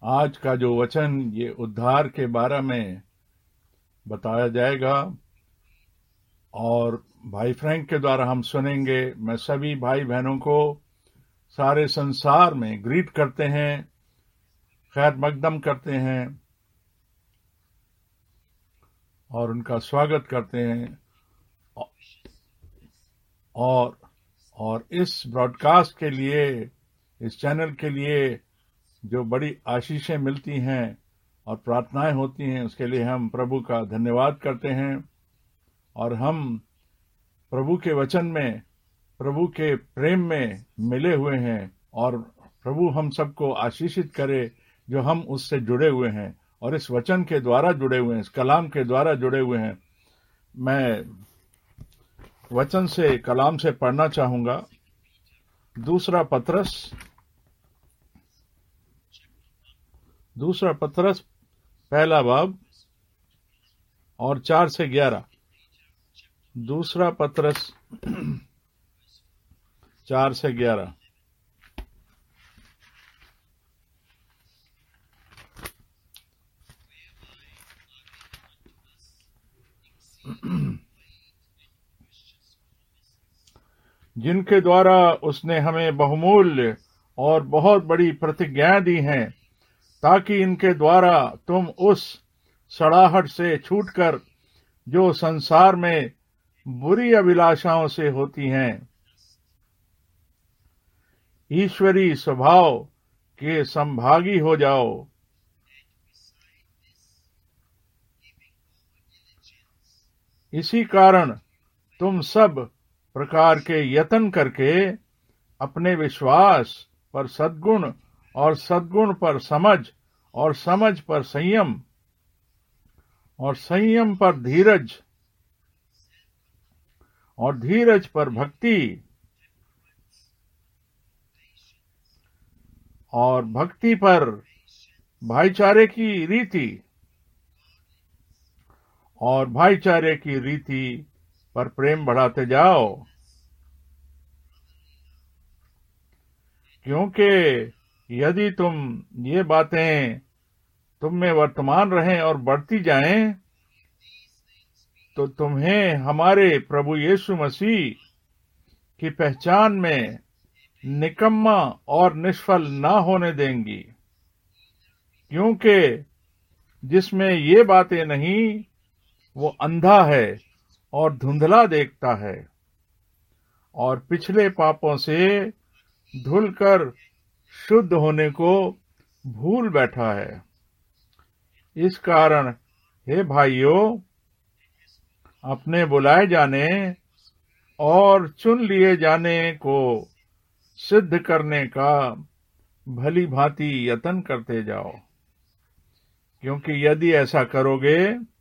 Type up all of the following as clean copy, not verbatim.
आज का जो वचन ये उद्धार के बारे में बताया जाएगा और भाई फ्रैंक के द्वारा हम सुनेंगे। मैं सभी भाई बहनों को सारे संसार में ग्रीट करते हैं, खैर मकदम करते हैं और उनका स्वागत करते हैं। और इस ब्रॉडकास्ट के लिए, इस चैनल के लिए जो बड़ी आशीषें मिलती हैं और प्रार्थनाएं होती हैं, उसके लिए हम प्रभु का धन्यवाद करते हैं। और हम प्रभु के वचन में, प्रभु के प्रेम में मिले हुए हैं और प्रभु हम सबको आशीषित करे जो हम उससे जुड़े हुए हैं और इस वचन के द्वारा जुड़े हुए हैं, इस कलाम के द्वारा जुड़े हुए हैं। मैं वचन से, कलाम से पढ़ना चाहूंगा। दूसरा पत्रस पहला बाब और 4 से 11। दूसरा पत्रस 4 से 11। जिनके द्वारा उसने हमें बहुमूल्य और बहुत बड़ी प्रतिज्ञाएं दी हैं, ताकि इनके द्वारा तुम उस सड़ाहट से छूटकर जो संसार में बुरी अभिलाषाओं से होती हैं, ईश्वरीय स्वभाव के संभागी हो जाओ। इसी कारण तुम सब प्रकार के यत्न करके अपने विश्वास पर सद्गुण और सद्गुण पर समझ और समझ पर संयम और संयम पर धीरज और धीरज पर भक्ति और भक्ति पर भाईचारे की रीति और भाईचारे की रीति पर प्रेम बढ़ाते जाओ, क्योंकि यदि तुम ये बातें तुम में वर्तमान रहें और बढ़ती जाएं, तो तुम्हें हमारे प्रभु यीशु मसीह की पहचान में निकम्मा और निष्फल ना होने देंगी। क्योंकि जिसमें ये बातें नहीं, वो अंधा है और धुंधला देखता है और पिछले पापों से धुलकर शुद्ध होने को भूल बैठा है। इस कारण हे भाइयों, अपने बुलाए जाने और चुन लिए जाने को सिद्ध करने का भली भांति यत्न करते जाओ, क्योंकि यदि ऐसा करोगे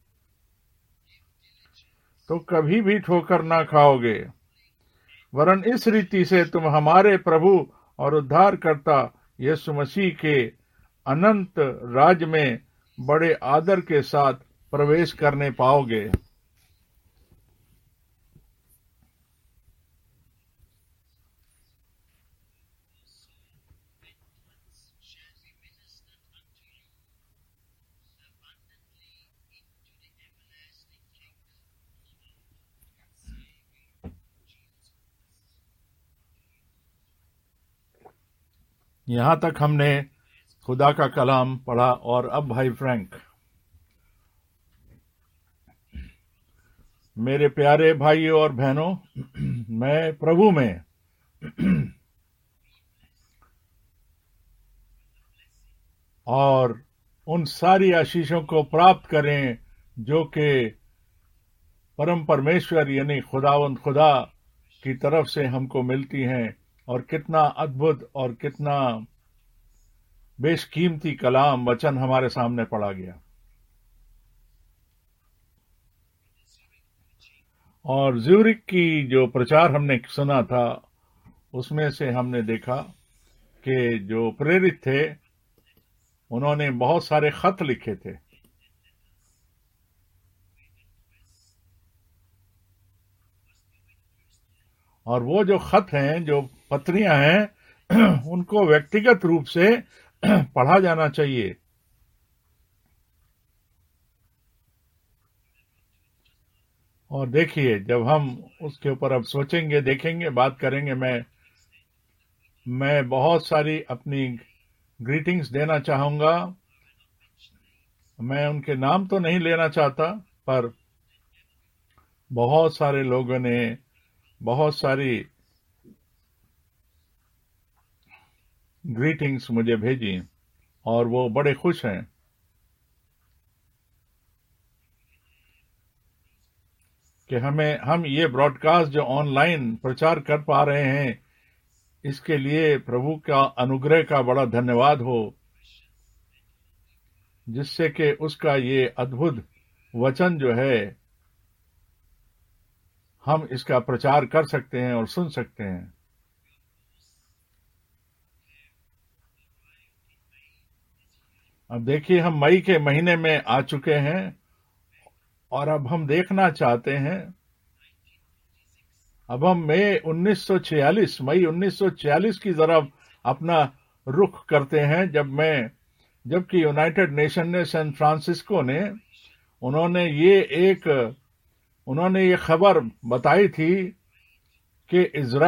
तो कभी भी ठोकर ना खाओगे, वरन इस रीति से तुम हमारे प्रभु और उद्धारकर्ता यीशु मसीह के अनंत राज में बड़े आदर के साथ प्रवेश करने पाओगे। यहां तक हमने खुदा का कलाम पढ़ा। और अब भाई फ्रैंक, मेरे प्यारे भाइयों और बहनों, मैं प्रभु में और उन सारी आशीषों को प्राप्त करें जो कि परम परमेश्वर यानी खुदावंद खुदा की तरफ से हमको मिलती हैं। और कितना अद्भुत और कितना बेशकीमती कलाम वचन हमारे सामने पढ़ा गया। और ज्यूरिक की जो प्रचार हमने सुना था, उसमें से हमने देखा कि जो प्रेरित थे उन्होंने बहुत सारे खत लिखे थे। और वो जो खत हैं, जो पत्रियां हैं, उनको व्यक्तिगत रूप से पढ़ा जाना चाहिए। और देखिए, जब हम उसके ऊपर अब सोचेंगे, देखेंगे, बात करेंगे, मैं बहुत सारी अपनी ग्रीटिंग्स देना चाहूंगा। मैं उनके नाम तो नहीं लेना चाहता, पर बहुत सारे लोगों ने बहुत सारी ग्रीटिंग्स मुझे भेजी और वो बड़े खुश हैं कि हम ये ब्रॉडकास्ट जो ऑनलाइन प्रचार कर पा रहे हैं, इसके लिए प्रभु का अनुग्रह का बड़ा धन्यवाद हो, जिससे कि उसका ये अद्भुत वचन जो है हम इसका प्रचार कर सकते हैं और सुन सकते हैं। अब देखिए, हम मई के महीने में आ चुके हैं और अब हम देखना चाहते हैं, अब हम मई 1946 की तरफ अपना रुख करते हैं, जबकि यूनाइटेड नेशन ने सैन फ्रांसिस्को ने उन्होंने ये खबर बताई थी कि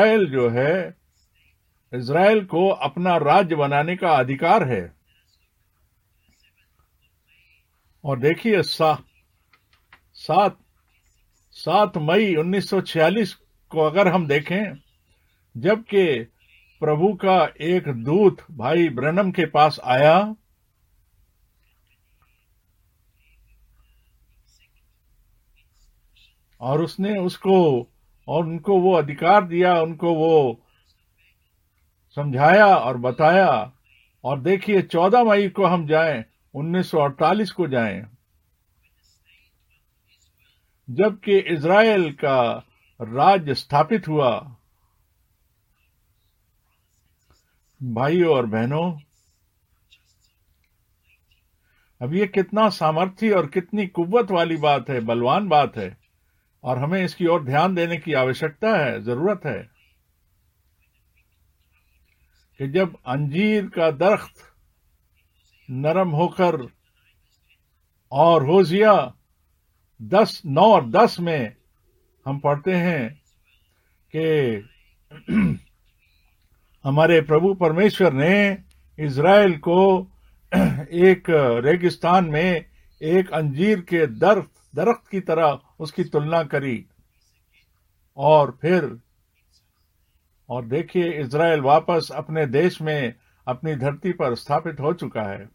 इज़राइल को अपना राज्य बनाने का अधिकार है। और देखिए, 7 मई 1946 को अगर हम देखें, जबकि प्रभु का एक दूत भाई ब्रैनम के पास आया और उसने उनको वो अधिकार दिया, उनको वो समझाया और बताया। और देखिए, 14 मई को हम जाएं, 1948 को जाएं, जबकि इज़राइल का राज्य स्थापित हुआ। भाइयों और बहनों, अब ये कितना सामर्थ्य और कितनी कुव्वत वाली बात है, बलवान बात है, और हमें इसकी ओर ध्यान देने की आवश्यकता है, जरूरत है कि जब अंजीर का दरख्त नरम होकर, और होशिया 9 और 10 में हम पढ़ते हैं कि हमारे प्रभु परमेश्वर ने इज़राइल को एक रेगिस्तान में एक अंजीर के दरख्त की तरह उसकी तुलना करी। और देखिए, इज़राइल वापस अपने देश में, अपनी धरती पर स्थापित हो चुका है।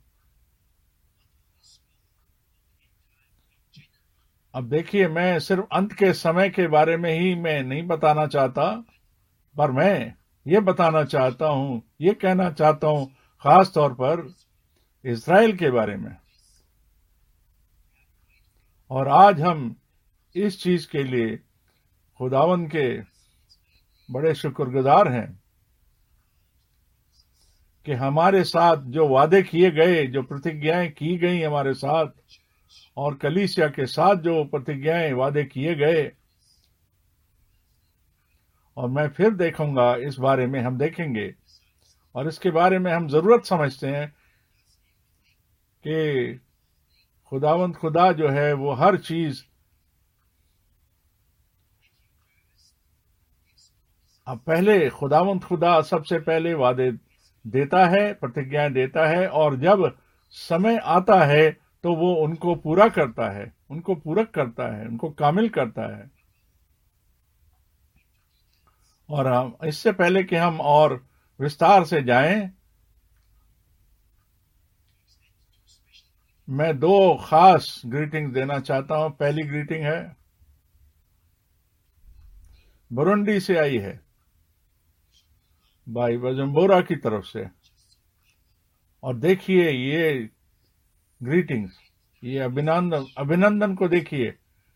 अब देखिए, मैं सिर्फ अंत के समय के बारे में ही मैं नहीं बताना चाहता, पर मैं ये बताना चाहता हूं, ये कहना चाहता हूं खास तौर पर इज़राइल के बारे में। और आज हम इस चीज के लिए खुदावंद के बड़े शुक्रगुजार हैं कि हमारे साथ जो वादे किए गए, जो प्रतिज्ञाएं की गई हमारे साथ, और कलीसिया के साथ जो प्रतिज्ञाएं वादे किए गए, और मैं फिर देखूंगा, इस बारे में हम देखेंगे और इसके बारे में हम जरूरत समझते हैं कि खुदावंद खुदा जो है वो हर चीज, अब पहले खुदावंद खुदा सबसे पहले वादे देता है, प्रतिज्ञाएं देता है, और जब समय आता है तो वो उनको पूरा करता है, उनको पूरक करता है, उनको कामिल करता है। और इससे पहले कि हम और विस्तार से जाएं, मैं 2 खास ग्रीटिंग देना चाहता हूं। पहली ग्रीटिंग है, बुरुंडी से आई है, भाई बजम्बोरा की तरफ से। और देखिए ये ग्रीटिंग्स, ये अभिनंदन को देखिए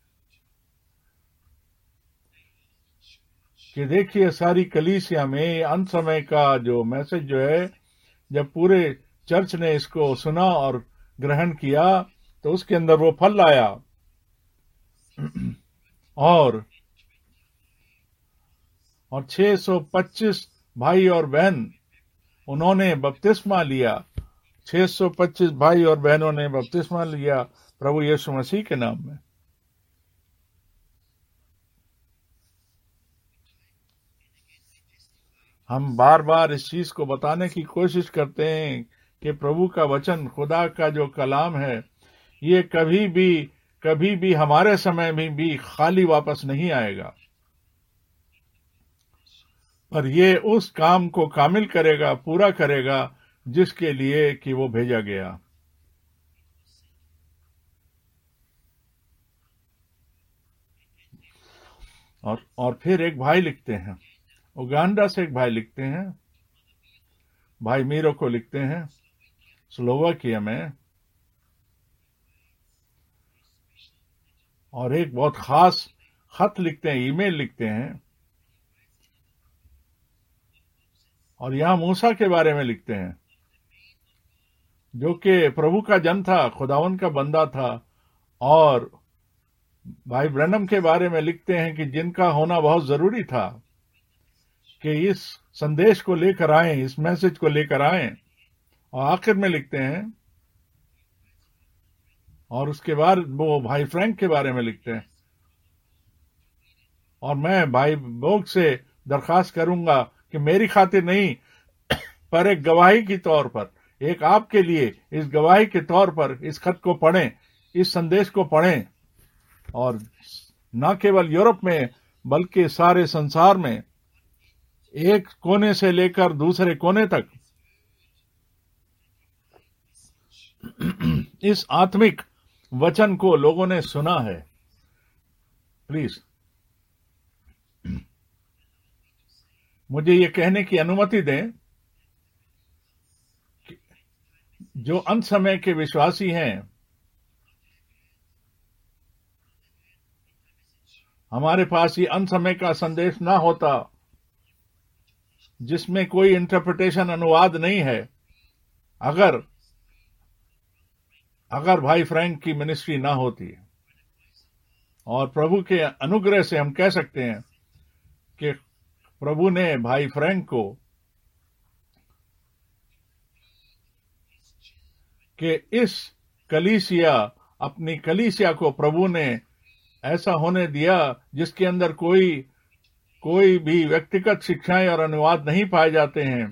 कि देखिए सारी कलीसिया में अंत समय का जो मैसेज जो है, जब पूरे चर्च ने इसको सुना और ग्रहण किया तो उसके अंदर वो फल लाया। और 625 भाई और बहन उन्होंने बपतिस्मा लिया 625 भाई और बहनों ने बपतिस्मा लिया प्रभु यीशु मसीह के नाम में। हम बार बार इस चीज को बताने की कोशिश करते हैं कि प्रभु का वचन, खुदा का जो कलाम है, ये कभी भी हमारे समय में भी खाली वापस नहीं आएगा, पर ये उस काम को कामिल करेगा, पूरा करेगा जिसके लिए कि वो भेजा गया। और फिर एक भाई लिखते हैं, उगांडा से एक भाई लिखते हैं, भाई मीरो को लिखते हैं स्लोवाकिया में, और एक बहुत खास खत लिखते हैं, ईमेल लिखते हैं, और यहां मूसा के बारे में लिखते हैं जो कि प्रभु का जन था, खुदावन का बंदा था। और भाई ब्रैनम के बारे में लिखते हैं कि जिनका होना बहुत जरूरी था कि इस संदेश को लेकर आए, इस मैसेज को लेकर आए। और आखिर में लिखते हैं, और उसके बाद वो भाई फ्रैंक के बारे में लिखते हैं। और मैं भाई बोग से दरखास्त करूंगा कि मेरी खातिर नहीं, पर एक गवाही के तौर पर, एक आपके लिए इस गवाही के तौर पर इस खत को पढ़ें, इस संदेश को पढ़ें, और न केवल यूरोप में बल्कि सारे संसार में, एक कोने से लेकर दूसरे कोने तक इस आत्मिक वचन को लोगों ने सुना है। प्लीज मुझे ये कहने की अनुमति दें कि जो अंत समय के विश्वासी हैं, हमारे पास ये अंत समय का संदेश ना होता जिसमें कोई इंटरप्रिटेशन, अनुवाद नहीं है, अगर भाई फ्रैंक की मिनिस्ट्री ना होती। और प्रभु के अनुग्रह से हम कह सकते हैं कि प्रभु ने भाई फ्रैंक को कि इस कलीसिया, अपनी कलीसिया को प्रभु ने ऐसा होने दिया जिसके अंदर कोई भी व्यक्तिगत शिक्षाएं और अनुवाद नहीं पाए जाते हैं,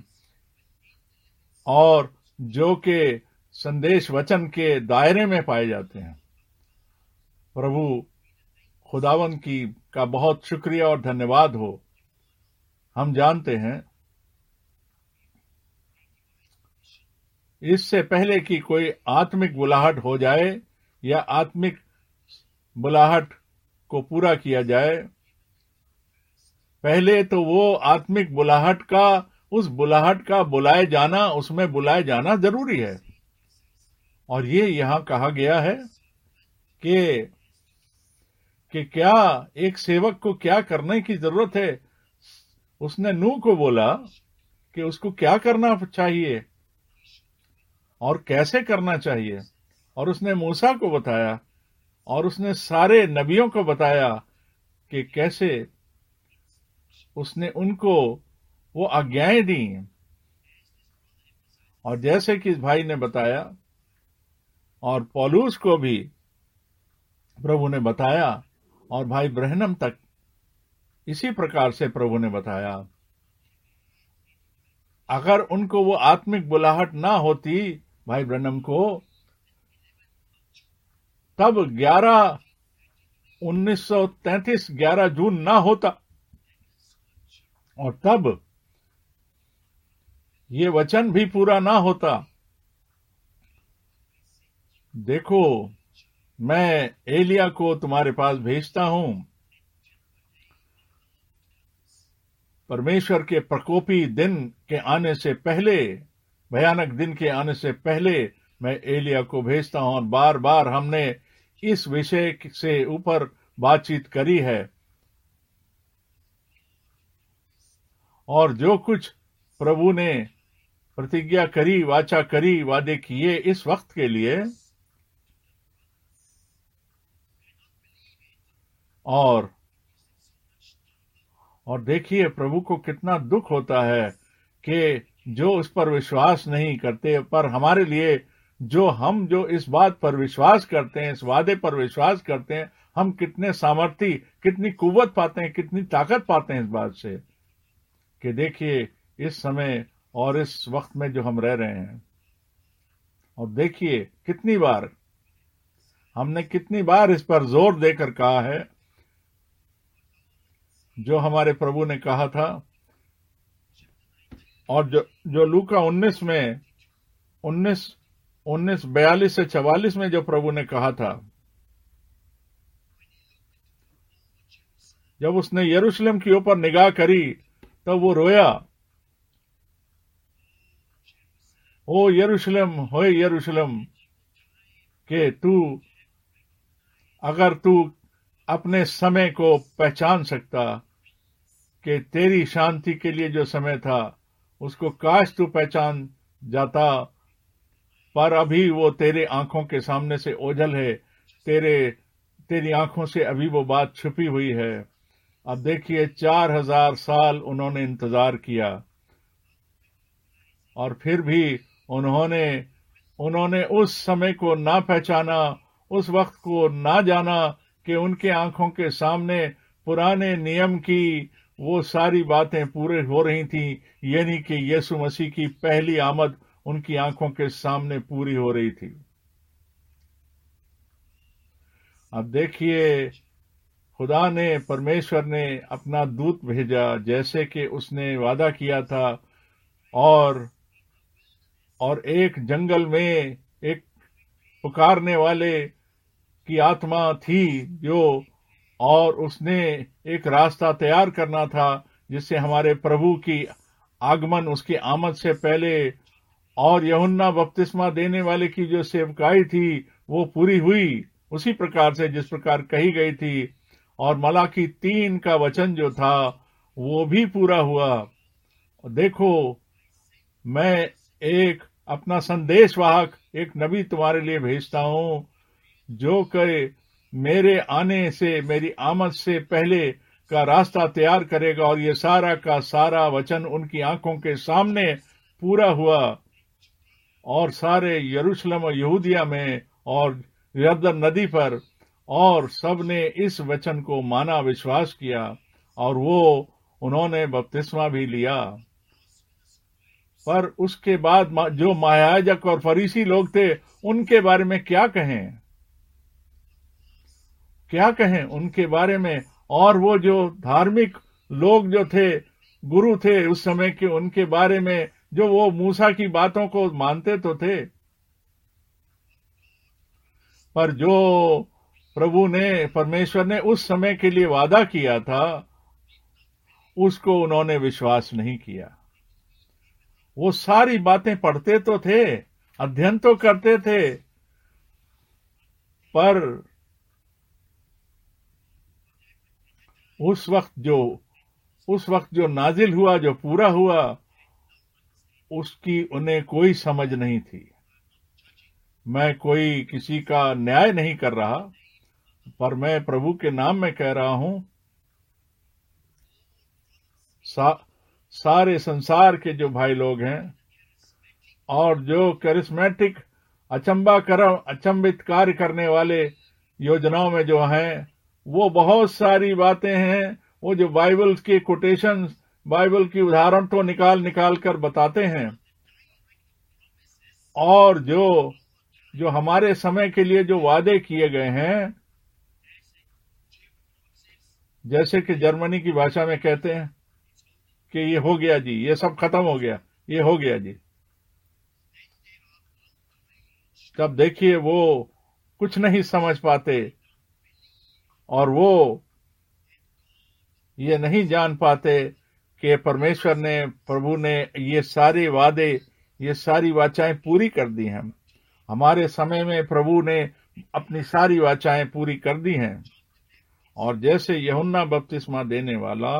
और जो कि संदेश वचन के दायरे में पाए जाते हैं। प्रभु खुदावन का बहुत शुक्रिया और धन्यवाद हो। हम जानते हैं इससे पहले कि कोई आत्मिक बुलाहट हो जाए या आत्मिक बुलाहट को पूरा किया जाए, पहले तो वो आत्मिक बुलाहट का, उस बुलाहट का बुलाए जाना, उसमें बुलाए जाना जरूरी है। और ये यहां कहा गया है कि क्या एक सेवक को क्या करने की जरूरत है। उसने नूह को बोला कि उसको क्या करना चाहिए और कैसे करना चाहिए, और उसने मूसा को बताया, और उसने सारे नबियों को बताया कि कैसे उसने उनको वो आज्ञाएं दी। और जैसे कि इस भाई ने बताया, और पौलुस को भी प्रभु ने बताया, और भाई ब्रहनम तक इसी प्रकार से प्रभु ने बताया। अगर उनको वो आत्मिक बुलाहट ना होती भाई ब्रहनम को, तब 1933 11 जून ना होता, और तब ये वचन भी पूरा ना होता। देखो, मैं एलिया को तुम्हारे पास भेजता हूं। परमेश्वर के प्रकोपी दिन के आने से पहले, भयानक दिन के आने से पहले मैं एलिया को भेजता हूं। और बार बार हमने इस विषय से ऊपर बातचीत करी है, और जो कुछ प्रभु ने प्रतिज्ञा करी, वाचा करी, वादे किए इस वक्त के लिए, और देखिए प्रभु को कितना दुख होता है कि जो उस पर विश्वास नहीं करते, पर हमारे लिए जो इस बात पर विश्वास करते हैं, इस वादे पर विश्वास करते हैं, हम कितने सामर्थी, कितनी कुव्वत पाते हैं, कितनी ताकत पाते हैं इस बात से कि देखिए इस समय और इस वक्त में जो हम रह रहे हैं, और देखिए हमने कितनी बार इस पर जोर देकर कहा है, जो हमारे प्रभु ने कहा था, और जो लूका 19 में 42 से 44 में जो प्रभु ने कहा था, जब उसने यरूशलेम के ऊपर निगाह करी तब वो रोया, ओ यरूशलेम, होए यरूशलेम, कि अगर तू अपने समय को पहचान सकता, कि तेरी शांति के लिए जो समय था उसको काश तू पहचान जाता, पर अभी वो तेरे आंखों के सामने से ओझल है, तेरी आंखों से अभी वो बात छुपी हुई है। अब देखिए 4000 साल उन्होंने इंतजार किया, और फिर भी उन्होंने उस समय को ना पहचाना, उस वक्त को ना जाना कि उनके आंखों के सामने पुराने नियम की वो सारी बातें पूरे हो रही थी, यानी कि यीशु मसीह की पहली आमद उनकी आंखों के सामने पूरी हो रही थी। अब देखिए खुदा ने, परमेश्वर ने अपना दूत भेजा, जैसे कि उसने वादा किया था, और एक जंगल में एक पुकारने वाले की आत्मा थी और उसने एक रास्ता तैयार करना था, जिससे हमारे प्रभु की आगमन, उसकी आमद से पहले, और यूहन्ना बपतिस्मा देने वाले की जो सेवकाई थी वो पूरी हुई उसी प्रकार से जिस प्रकार कही गई थी, और मलाकी 3 का वचन जो था वो भी पूरा हुआ। देखो, मैं एक अपना संदेशवाहक, एक नबी तुम्हारे लिए भेजता हूं, जो कि मेरे आने से, मेरी आमद से पहले का रास्ता तैयार करेगा, और ये सारा का सारा वचन उनकी आंखों के सामने पूरा हुआ, और सारे यरूशलेम और यहूदिया में और यरदन नदी पर, और सब ने इस वचन को माना, विश्वास किया, और उन्होंने बपतिस्मा भी लिया। पर उसके बाद जो महायाजक और फरीसी लोग थे, उनके बारे में क्या कहें उनके बारे में, और वो जो धार्मिक लोग जो थे, गुरु थे उस समय के, उनके बारे में, जो वो मूसा की बातों को मानते तो थे, पर जो प्रभु ने, परमेश्वर ने उस समय के लिए वादा किया था, उसको उन्होंने विश्वास नहीं किया। वो सारी बातें पढ़ते तो थे, अध्ययन तो करते थे, पर उस वक्त जो नाजिल हुआ, जो पूरा हुआ, उसकी उन्हें कोई समझ नहीं थी। मैं कोई किसी का न्याय नहीं कर रहा, पर मैं प्रभु के नाम में कह रहा हूं, सारे संसार के जो भाई लोग हैं, और जो करिश्मेटिक अचंबित कार्य करने वाले योजनाओं में जो हैं, वो बहुत सारी बातें हैं, वो जो बाइबल के कोटेशंस, बाइबल की उदाहरण तो निकाल कर बताते हैं, और जो हमारे समय के लिए जो वादे किए गए हैं, जैसे कि जर्मनी की भाषा में कहते हैं कि ये हो गया जी, ये सब खत्म हो गया, ये हो गया जी। तब देखिए वो कुछ नहीं समझ पाते, और वो ये नहीं जान पाते कि परमेश्वर ने, प्रभु ने ये सारे वादे, ये सारी वाचाएं पूरी कर दी हैं। हमारे समय में प्रभु ने अपनी सारी वाचाएं पूरी कर दी हैं। और जैसे यूहन्ना बपतिस्मा देने वाला,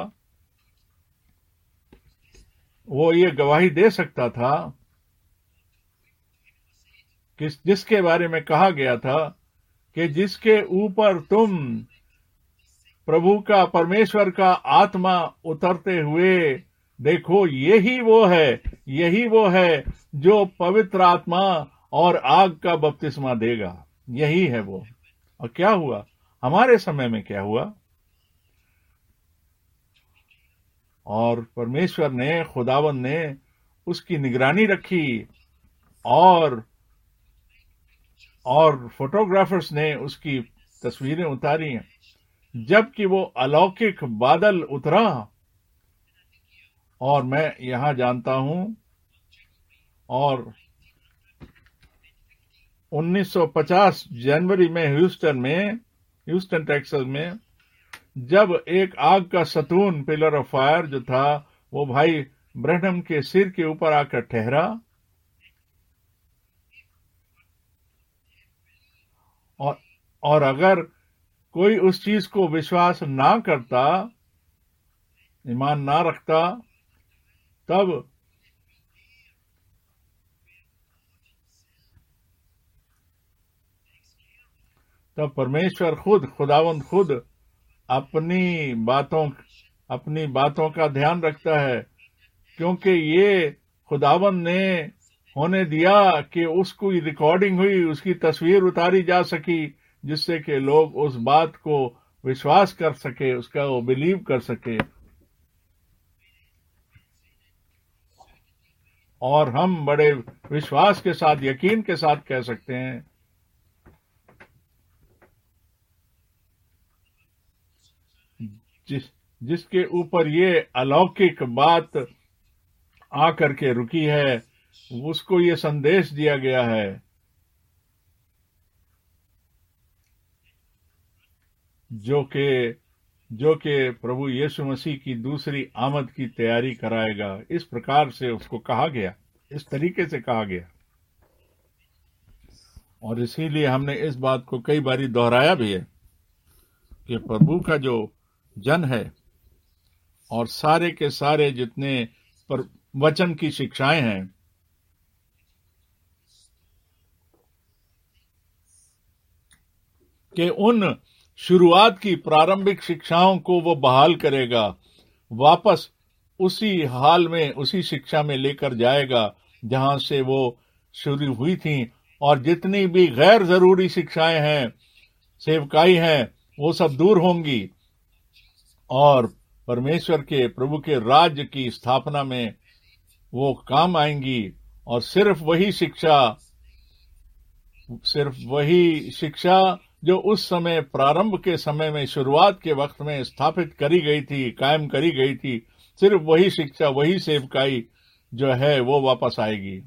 वो ये गवाही दे सकता था कि जिसके बारे में कहा गया था कि जिसके ऊपर तुम प्रभु का, परमेश्वर का आत्मा उतरते हुए देखो यही वो है जो पवित्र आत्मा और आग का बपतिस्मा देगा। यही है वो। और क्या हुआ हमारे समय में, क्या हुआ? और परमेश्वर ने, खुदावन ने उसकी निगरानी रखी और फोटोग्राफर्स ने उसकी तस्वीरें उतारी। जबकि वो अलौकिक बादल उतरा, और मैं यहां जानता हूं, और 1950 जनवरी में ह्यूस्टन टेक्सास में, जब एक आग का सतून, पिलर ऑफ फायर जो था, वो भाई ब्रैनम के सिर के ऊपर आकर ठहरा, और अगर कोई उस चीज को विश्वास ना करता, ईमान ना रखता, तब परमेश्वर खुदावंद खुद अपनी बातों का ध्यान रखता है, क्योंकि ये खुदावंद ने होने दिया कि उसको रिकॉर्डिंग हुई, उसकी तस्वीर उतारी जा सकी, जिससे कि लोग उस बात को विश्वास कर सके, उसका वो बिलीव कर सके। और हम बड़े विश्वास के साथ, यकीन के साथ कह सकते हैं जिसके ऊपर ये अलौकिक बात आकर के रुकी है, उसको ये संदेश दिया गया है जो कि प्रभु यीशु मसीह की दूसरी आमद की तैयारी कराएगा। इस प्रकार से उसको कहा गया, इस तरीके से कहा गया, और इसीलिए हमने इस बात को कई बारी दोहराया भी है कि प्रभु का जो जन है और सारे के सारे जितने वचन की शिक्षाएं हैं, कि उन शुरुआत की प्रारंभिक शिक्षाओं को वो बहाल करेगा, वापस उसी हाल में, उसी शिक्षा में लेकर जाएगा जहां से वो शुरू हुई थी। और जितनी भी गैर जरूरी शिक्षाएं हैं, सेवकाई हैं, वो सब दूर होंगी, और परमेश्वर के, प्रभु के राज्य की स्थापना में वो काम आएंगी। और सिर्फ वही शिक्षा जो उस समय, प्रारंभ के समय में, शुरुआत के वक्त में स्थापित करी गई थी, कायम करी गई थी, सिर्फ वही शिक्षा, वही सेवकाई जो है वो वापस आएगी।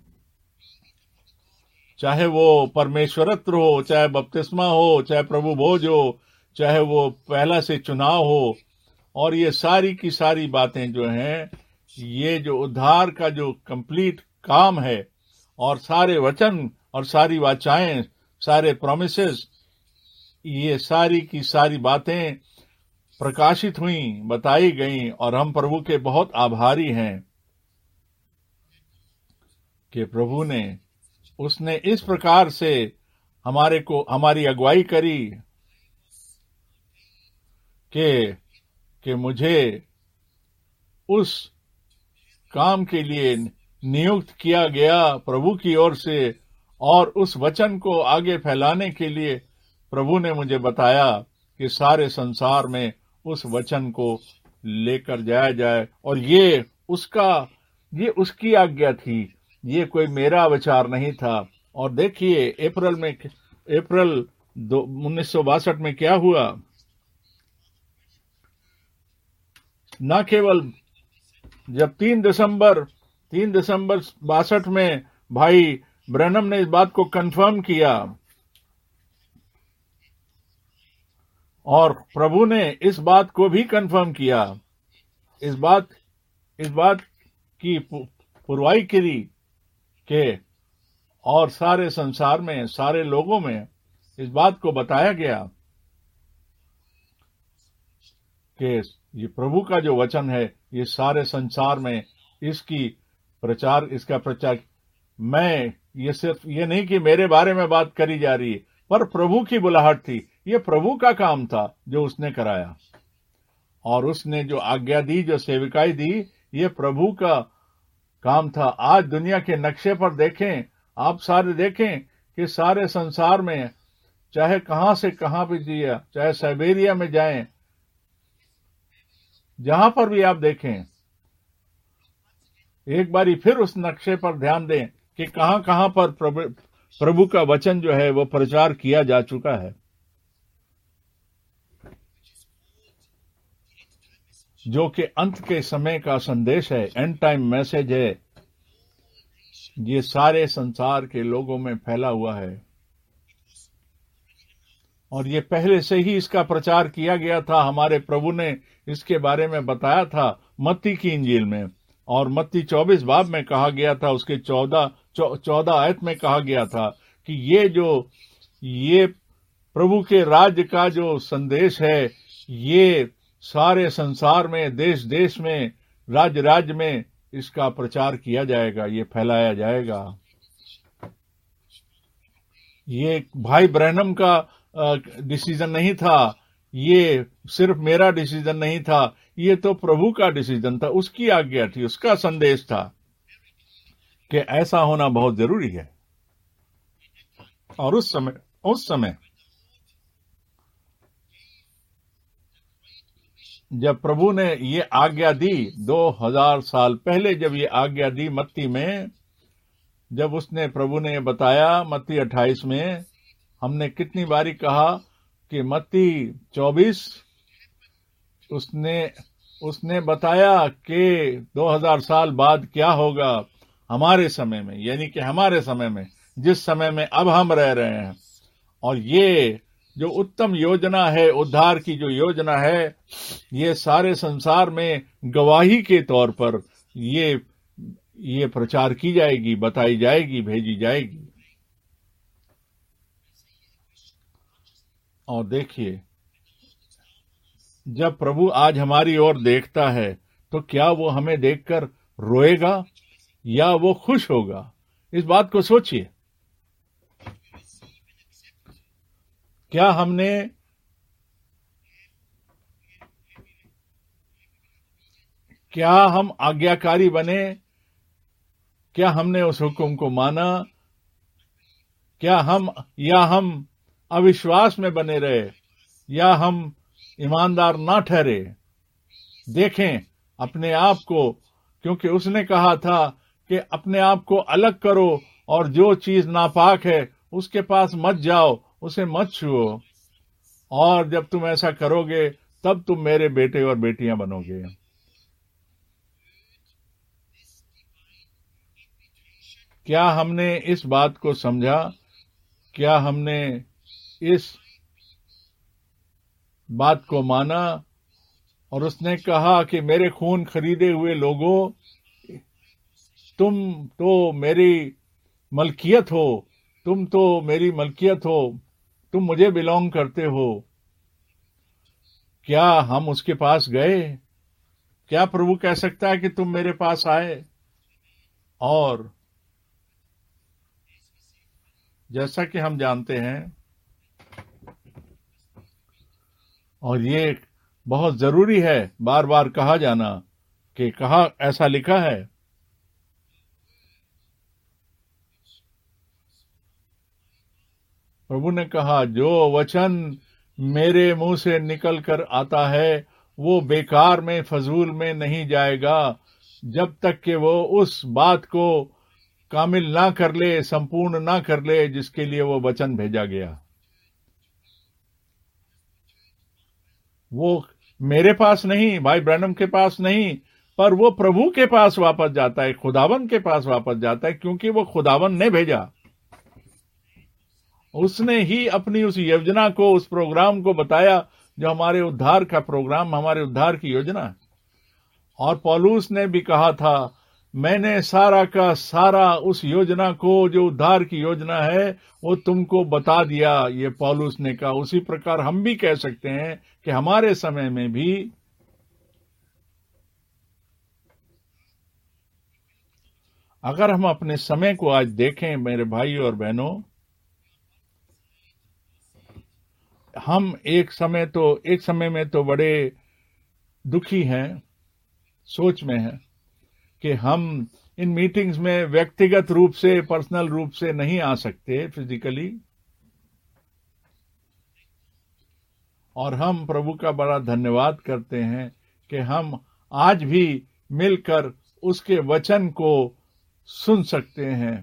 चाहे वो परमेश्वरत्व हो, चाहे बपतिस्मा हो, चाहे प्रभु भोज हो, चाहे वो पहला से चुनाव हो, और ये सारी की सारी बातें जो हैं, ये जो उद्धार का जो कंप्लीट काम है, और सारे वचन और सारी वाचाएं, सारे प्रोमिसेस, ये सारी की सारी बातें प्रकाशित हुई, बताई गईं, और हम प्रभु के बहुत आभारी हैं कि प्रभु ने, उसने इस प्रकार से हमारी अगुवाई करी कि मुझे उस काम के लिए नियुक्त किया गया प्रभु की ओर से, और उस वचन को आगे फैलाने के लिए प्रभु ने मुझे बताया कि सारे संसार में उस वचन को लेकर जाया जाए। और ये उसकी आज्ञा थी, ये कोई मेरा विचार नहीं था। और देखिए अप्रैल 1962 में क्या हुआ। न केवल जब 3 दिसंबर 62 में भाई ब्रैनम ने इस बात को कंफर्म किया, और प्रभु ने इस बात को भी कंफर्म किया, इस बात की पुरवाई करी कि, और सारे संसार में, सारे लोगों में इस बात को बताया गया कि ये प्रभु का जो वचन है, ये सारे संसार में इसका प्रचार। ये सिर्फ ये नहीं कि मेरे बारे में बात करी जा रही है, पर प्रभु की बुलाहट थी, ये प्रभु का काम था जो उसने कराया। और उसने जो आज्ञा दी, जो सेविकाई दी, ये प्रभु का काम था। आज दुनिया के नक्शे पर देखें, आप सारे देखें कि सारे संसार में, चाहे कहां से कहां भी जिए, चाहे साइबेरिया में जाएं, जहां पर भी आप देखें, एक बारी फिर उस नक्शे पर ध्यान दें कि कहां कहां पर प्रभु का वचन जो है वो प्रचार किया जा चुका है, जो कि अंत के समय का संदेश है, एंड टाइम मैसेज है। ये सारे संसार के लोगों में फैला हुआ है और ये पहले से ही इसका प्रचार किया गया था। हमारे प्रभु ने इसके बारे में बताया था मत्ती की इंजील में, और मत्ती 24 बाब में कहा गया था, उसके 14 आयत में कहा गया था कि ये प्रभु के राज्य का जो संदेश है, ये सारे संसार में, देश देश में, राज्य राज्य में इसका प्रचार किया जाएगा, ये फैलाया जाएगा। ये भाई ब्रैनम का डिसीजन नहीं था, ये सिर्फ मेरा डिसीजन नहीं था, ये तो प्रभु का डिसीजन था, उसकी आज्ञा थी, उसका संदेश था कि ऐसा होना बहुत जरूरी है। और उस समय जब प्रभु ने ये आज्ञा दी, 2000 साल पहले जब ये आज्ञा दी मत्ती में, जब प्रभु ने बताया मत्ती 28 में, हमने कितनी बारी कहा कि मत्ती 24 उसने बताया कि 2000 साल बाद क्या होगा हमारे समय में, यानी कि हमारे समय में, जिस समय में अब हम रह रहे हैं। और ये जो उत्तम योजना है, उद्धार की जो योजना है, ये सारे संसार में गवाही के तौर पर ये प्रचार की जाएगी, बताई जाएगी, भेजी जाएगी। और देखिए, जब प्रभु आज हमारी ओर देखता है तो क्या वो हमें देखकर रोएगा या वो खुश होगा? इस बात को सोचिए। क्या हम आज्ञाकारी बने? क्या हमने उस हुक्म को माना? क्या हम अविश्वास में बने रहे, या हम ईमानदार ना ठहरे? देखें अपने आप को, क्योंकि उसने कहा था कि अपने आप को अलग करो और जो चीज नापाक है उसके पास मत जाओ, उसे मत छुओ। और जब तुम ऐसा करोगे तब तुम मेरे बेटे और बेटियां बनोगे। क्या हमने इस बात को समझा? क्या हमने इस बात को माना? और उसने कहा कि मेरे खून खरीदे हुए लोगों, तुम तो मेरी मलकियत हो, तुम तो मेरी मलकियत हो, तुम मुझे बिलोंग करते हो। क्या हम उसके पास गए? क्या प्रभु कह सकता है कि तुम मेरे पास आए? और जैसा कि हम जानते हैं, और ये बहुत जरूरी है बार बार कहा जाना, कि कहा ऐसा लिखा है, प्रभु ने कहा, जो वचन मेरे मुंह से निकल कर आता है वो बेकार में, फजूल में नहीं जाएगा, जब तक कि वो उस बात को कामिल ना कर ले, संपूर्ण ना कर ले जिसके लिए वो वचन भेजा गया। वो मेरे पास नहीं, भाई ब्रैनम के पास नहीं, पर वो प्रभु के पास वापस जाता है, खुदावन के पास वापस जाता है, क्योंकि वो खुदावन ने भेजा। उसने ही अपनी उस योजना को, उस प्रोग्राम को बताया जो हमारे उद्धार का प्रोग्राम, हमारे उद्धार की योजना है। और पौलुस ने भी कहा था, मैंने सारा का सारा उस योजना को, जो उद्धार की योजना है, वो तुमको बता दिया। ये पौलुस ने कहा। उसी प्रकार हम भी कह सकते हैं कि हमारे समय में भी अगर हम अपने समय को आज देखें, मेरे भाई और बहनों, हम एक समय में तो बड़े दुखी हैं, सोच में हैं कि हम इन मीटिंग्स में व्यक्तिगत रूप से, पर्सनल रूप से नहीं आ सकते फिजिकली, और हम प्रभु का बड़ा धन्यवाद करते हैं कि हम आज भी मिलकर उसके वचन को सुन सकते हैं।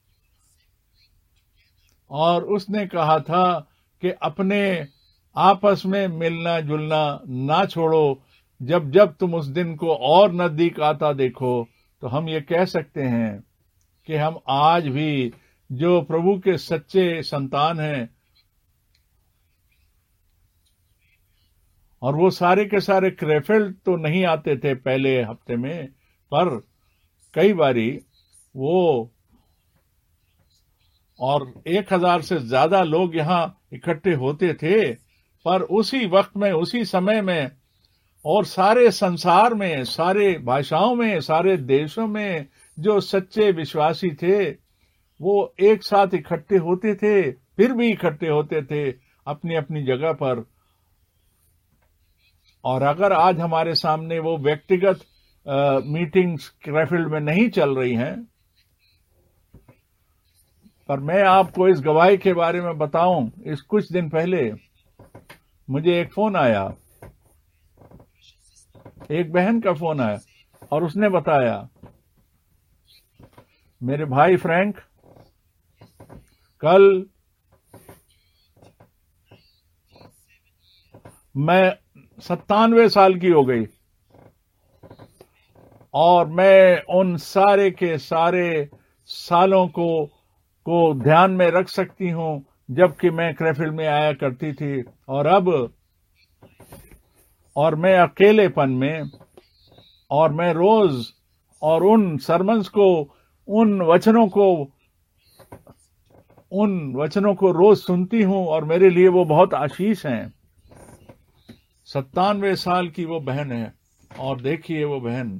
और उसने कहा था कि अपने आपस में मिलना जुलना ना छोड़ो, जब जब तुम उस दिन को और नजदीक आता देखो। तो हम ये कह सकते हैं कि हम आज भी जो प्रभु के सच्चे संतान हैं, और वो सारे के सारे क्रेफेल्ड तो नहीं आते थे पहले हफ्ते में, पर कई बारी वो और 1000 से ज्यादा लोग यहाँ इकट्ठे होते थे। पर उसी वक्त में, उसी समय में, और सारे संसार में, सारे भाषाओं में, सारे देशों में जो सच्चे विश्वासी थे वो एक साथ इकट्ठे होते थे, फिर भी इकट्ठे होते थे अपनी अपनी जगह पर। और अगर आज हमारे सामने वो व्यक्तिगत मीटिंग्स क्रेफील्ड में नहीं चल रही हैं, पर मैं आपको इस गवाही के बारे में बताऊं, इस कुछ दिन पहले मुझे एक फोन आया, एक बहन का फोन आया, और उसने बताया, मेरे भाई फ्रैंक, कल मैं 97 साल की हो गई और मैं उन सारे के सारे सालों को ध्यान में रख सकती हूं जबकि मैं क्रेफील्ड में आया करती थी। और मैं अकेलेपन में, और मैं रोज और उन सरमन्स को, उन वचनों को रोज सुनती हूं, और मेरे लिए वो बहुत आशीष हैं। 97 साल की वो बहन है, और देखिए वो बहन,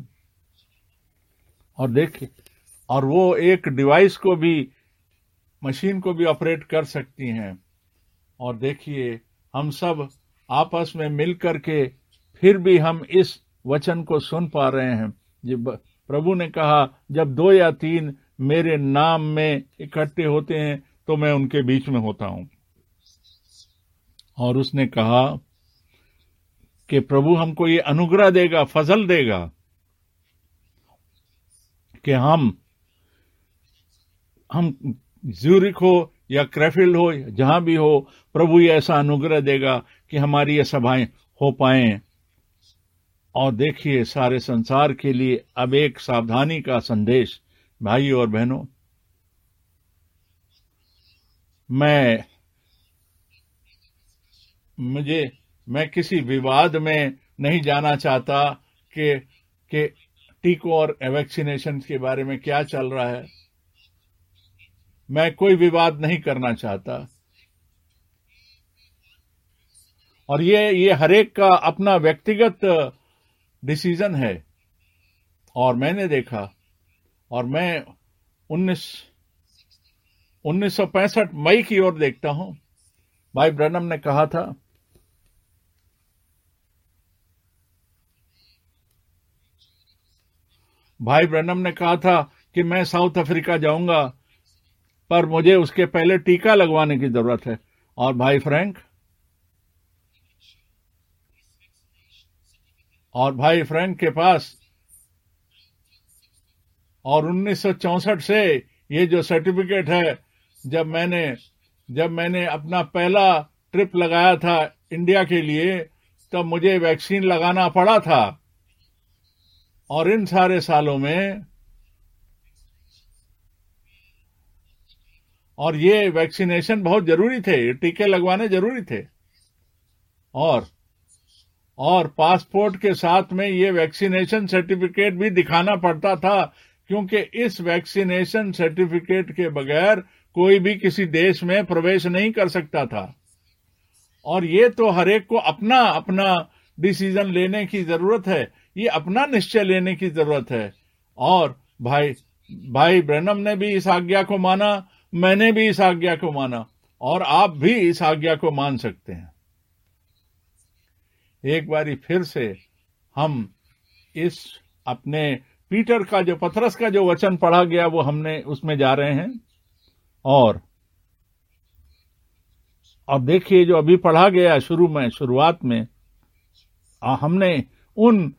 और वो एक डिवाइस को भी, मशीन को भी ऑपरेट कर सकती हैं। और देखिए हम सब आपस में मिल करके फिर भी हम इस वचन को सुन पा रहे हैं। प्रभु ने कहा, जब 2 या 3 मेरे नाम में इकट्ठे होते हैं तो मैं उनके बीच में होता हूं। और उसने कहा कि प्रभु हमको ये अनुग्रह देगा, फजल देगा कि हम ज्यूरिख हो या क्रेफील्ड हो, जहां भी हो, प्रभु ये ऐसा अनुग्रह देगा कि हमारी ये सभाएं हो पाएं। और देखिए सारे संसार के लिए अब एक सावधानी का संदेश, भाइयों और बहनों, मैं किसी विवाद में नहीं जाना चाहता कि टीकों और वैक्सीनेशन के बारे में क्या चल रहा है। मैं कोई विवाद नहीं करना चाहता, और ये हरेक का अपना व्यक्तिगत डिसीजन है। और मैंने देखा, और मैं 1965 मई की ओर देखता हूं। भाई ब्रैनम ने कहा था, कि मैं साउथ अफ्रीका जाऊंगा, पर मुझे उसके पहले टीका लगवाने की जरूरत है। और भाई फ्रैंक के पास, और 1964 से ये जो सर्टिफिकेट है, जब मैंने अपना पहला ट्रिप लगाया था इंडिया के लिए, तब मुझे वैक्सीन लगाना पड़ा था। और इन सारे सालों में, और ये वैक्सीनेशन बहुत जरूरी थे, टीके लगवाने जरूरी थे। और पासपोर्ट के साथ में ये वैक्सीनेशन सर्टिफिकेट भी दिखाना पड़ता था, क्योंकि इस वैक्सीनेशन सर्टिफिकेट के बगैर कोई भी किसी देश में प्रवेश नहीं कर सकता था। और ये तो हरेक को अपना अपना डिसीजन लेने की जरूरत है, ये अपना निश्चय लेने की जरूरत है। और भाई ब्रैनम ने भी इस आज्ञा को माना, मैंने भी इस आज्ञा को माना, और आप भी इस आज्ञा को मान सकते हैं। एक बारी फिर से हम इस अपने पीटर का जो पतरस का जो वचन पढ़ा गया वो हमने उसमें जा रहे हैं। और देखिए जो अभी पढ़ा गया शुरुआत में हमने उन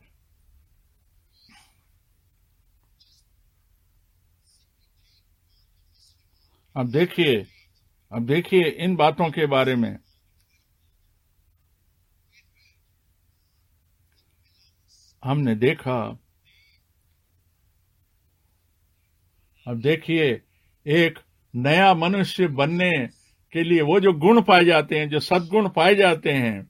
अब देखिए इन बातों के बारे में। हमने देखा, अब देखिए एक नया मनुष्य बनने के लिए वो जो गुण पाए जाते हैं, जो सद्गुण पाए जाते हैं,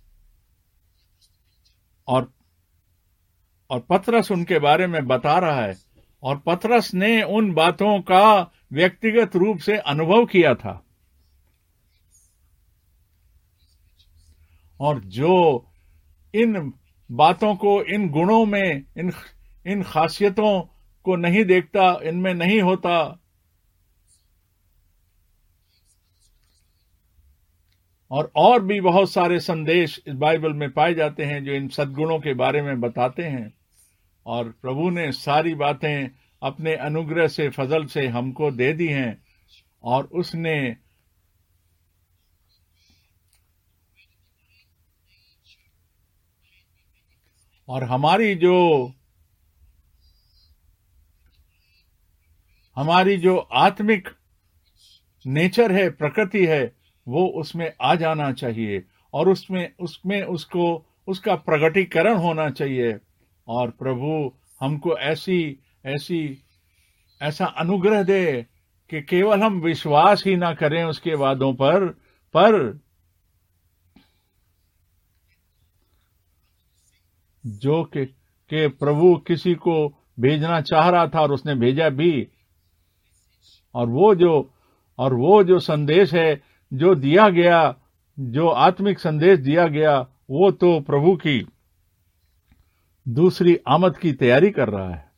और पतरस उनके बारे में बता रहा है। और पतरस ने उन बातों का व्यक्तिगत रूप से अनुभव किया था। और जो इन बातों को, इन गुणों में, इन खासियतों को नहीं देखता, इनमें नहीं होता, और भी बहुत सारे संदेश इस बाइबल में पाए जाते हैं जो इन सद्गुणों के बारे में बताते हैं। और प्रभु ने सारी बातें अपने अनुग्रह से, फजल से हमको दे दी हैं। और उसने और हमारी जो आत्मिक नेचर है, प्रकृति है, वो उसमें आ जाना चाहिए और उसमें उसका प्रगटीकरण होना चाहिए। और प्रभु हमको ऐसा अनुग्रह दे कि केवल हम विश्वास ही ना करें उसके वादों पर जो कि प्रभु किसी को भेजना चाह रहा था और उसने भेजा भी। और वो जो संदेश है जो दिया गया, जो आत्मिक संदेश दिया गया, वो तो प्रभु की दूसरी आमद की तैयारी कर रहा है।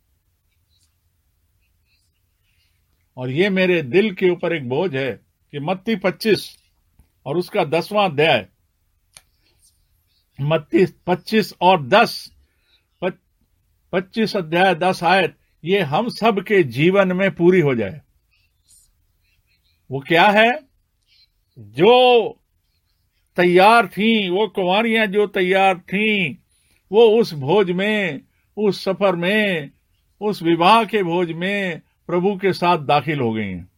और ये मेरे दिल के ऊपर एक बोझ है कि मत्ती 25 और उसका 10वां अध्याय, मत्ती 25 और 10, 25 अध्याय 10 आयत, ये हम सब के जीवन में पूरी हो जाए। वो क्या है? जो तैयार थी, वो कुंवारियां जो तैयार थीं, वो उस भोज में, उस सफर में, उस विवाह के भोज में प्रभु के साथ दाखिल हो गई हैं।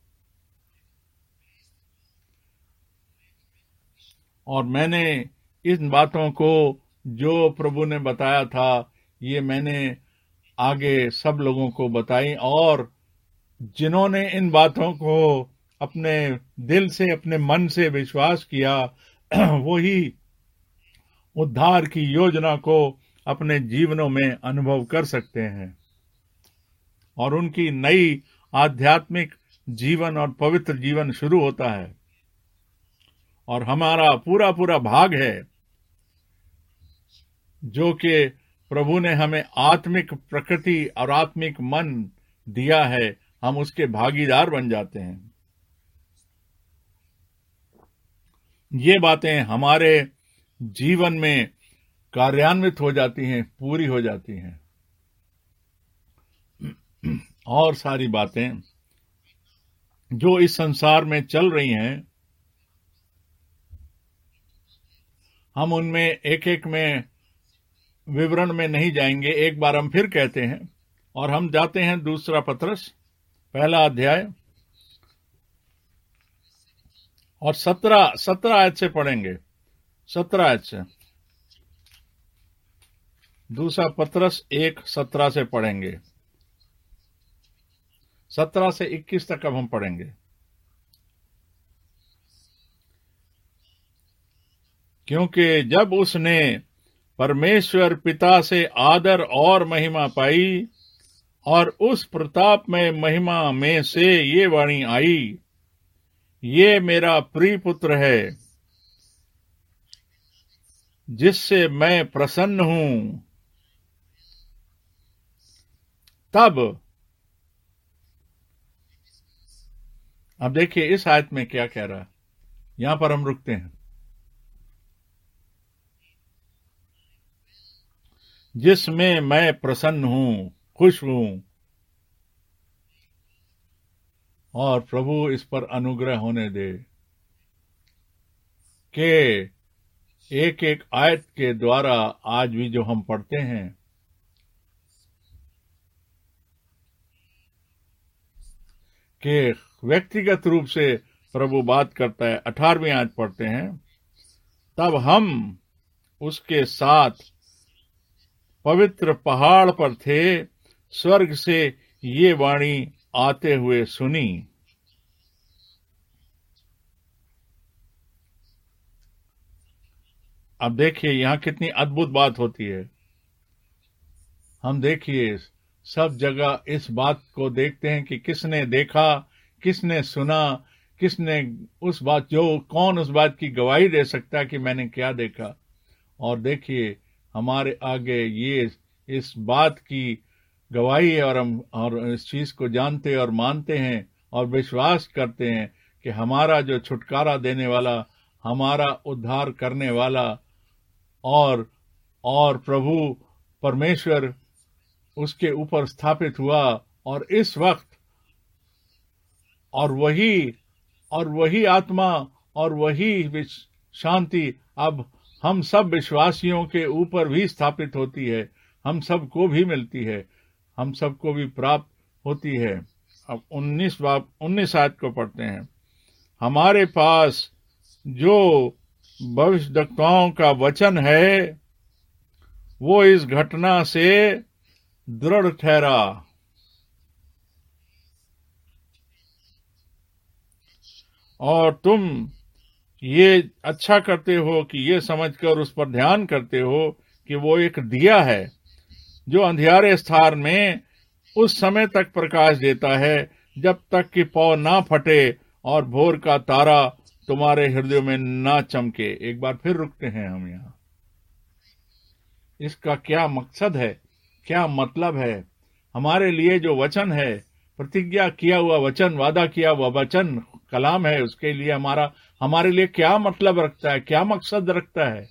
और मैंने इन बातों को जो प्रभु ने बताया था, ये मैंने आगे सब लोगों को बताई। और जिन्होंने इन बातों को अपने दिल से, अपने मन से विश्वास किया, वही उद्धार की योजना को अपने जीवनों में अनुभव कर सकते हैं और उनकी नई आध्यात्मिक जीवन और पवित्र जीवन शुरू होता है। और हमारा पूरा भाग है जो कि प्रभु ने हमें आत्मिक प्रकृति और आत्मिक मन दिया है, हम उसके भागीदार बन जाते हैं। ये बातें हमारे जीवन में कार्यान्वित हो जाती हैं, पूरी हो जाती हैं। और सारी बातें जो इस संसार में चल रही हैं, हम उनमें एक में विवरण में नहीं जाएंगे। एक बार हम फिर कहते हैं और हम जाते हैं दूसरा पत्रस, पहला अध्याय, और 17 आयत से पढ़ेंगे। 17 आयत से, दूसरा पत्रस 1:17 से पढ़ेंगे। 17 से 21 तक अब हम पढ़ेंगे। क्योंकि जब उसने परमेश्वर पिता से आदर और महिमा पाई और उस प्रताप में महिमा में से ये वाणी आई, ये मेरा प्रिय पुत्र है जिससे मैं प्रसन्न हूं, तब अब देखिए इस आयत में क्या कह रहा है, यहां पर हम रुकते हैं। जिसमें मैं प्रसन्न हूं, खुश हूं। और प्रभु इस पर अनुग्रह होने दे कि एक एक आयत के द्वारा आज भी जो हम पढ़ते हैं, कि व्यक्तिगत रूप से प्रभु बात करता है। 18वीं आयत पढ़ते हैं, तब हम उसके साथ पवित्र पहाड़ पर थे, स्वर्ग से ये वाणी आते हुए सुनी। अब देखिए यहां कितनी अद्भुत बात होती है। हम देखिए सब जगह इस बात को देखते हैं कि किसने देखा, किसने सुना, किसने उस बात, जो कौन उस बात की गवाही दे सकता है कि मैंने क्या देखा। और देखिए हमारे आगे ये इस बात की गवाही है, और हम और इस चीज को जानते और मानते हैं और विश्वास करते हैं कि हमारा जो छुटकारा देने वाला, हमारा उद्धार करने वाला और प्रभु परमेश्वर उसके ऊपर स्थापित हुआ। और इस वक्त और वही आत्मा और वही शांति अब हम सब विश्वासियों के ऊपर भी स्थापित होती है, हम सबको भी मिलती है, हम सबको भी प्राप्त होती है। अब 19 आयत को पढ़ते हैं, हमारे पास जो भविष्यद्वक्ताओं का वचन है वो इस घटना से दृढ़ ठहरा। और तुम ये अच्छा करते हो कि ये समझकर उस पर ध्यान करते हो कि वो एक दिया है जो अंधियारे स्थान में उस समय तक प्रकाश देता है जब तक कि पौ ना फटे और भोर का तारा तुम्हारे हृदय में ना चमके। एक बार फिर रुकते हैं हम यहाँ। इसका क्या मकसद है, क्या मतलब है? हमारे लिए जो वचन है, प्रतिज्ञा किया हुआ वचन, वादा किया हुआ वचन, कलाम है, उसके लिए हमारे लिए क्या मतलब रखता है, क्या मकसद रखता है?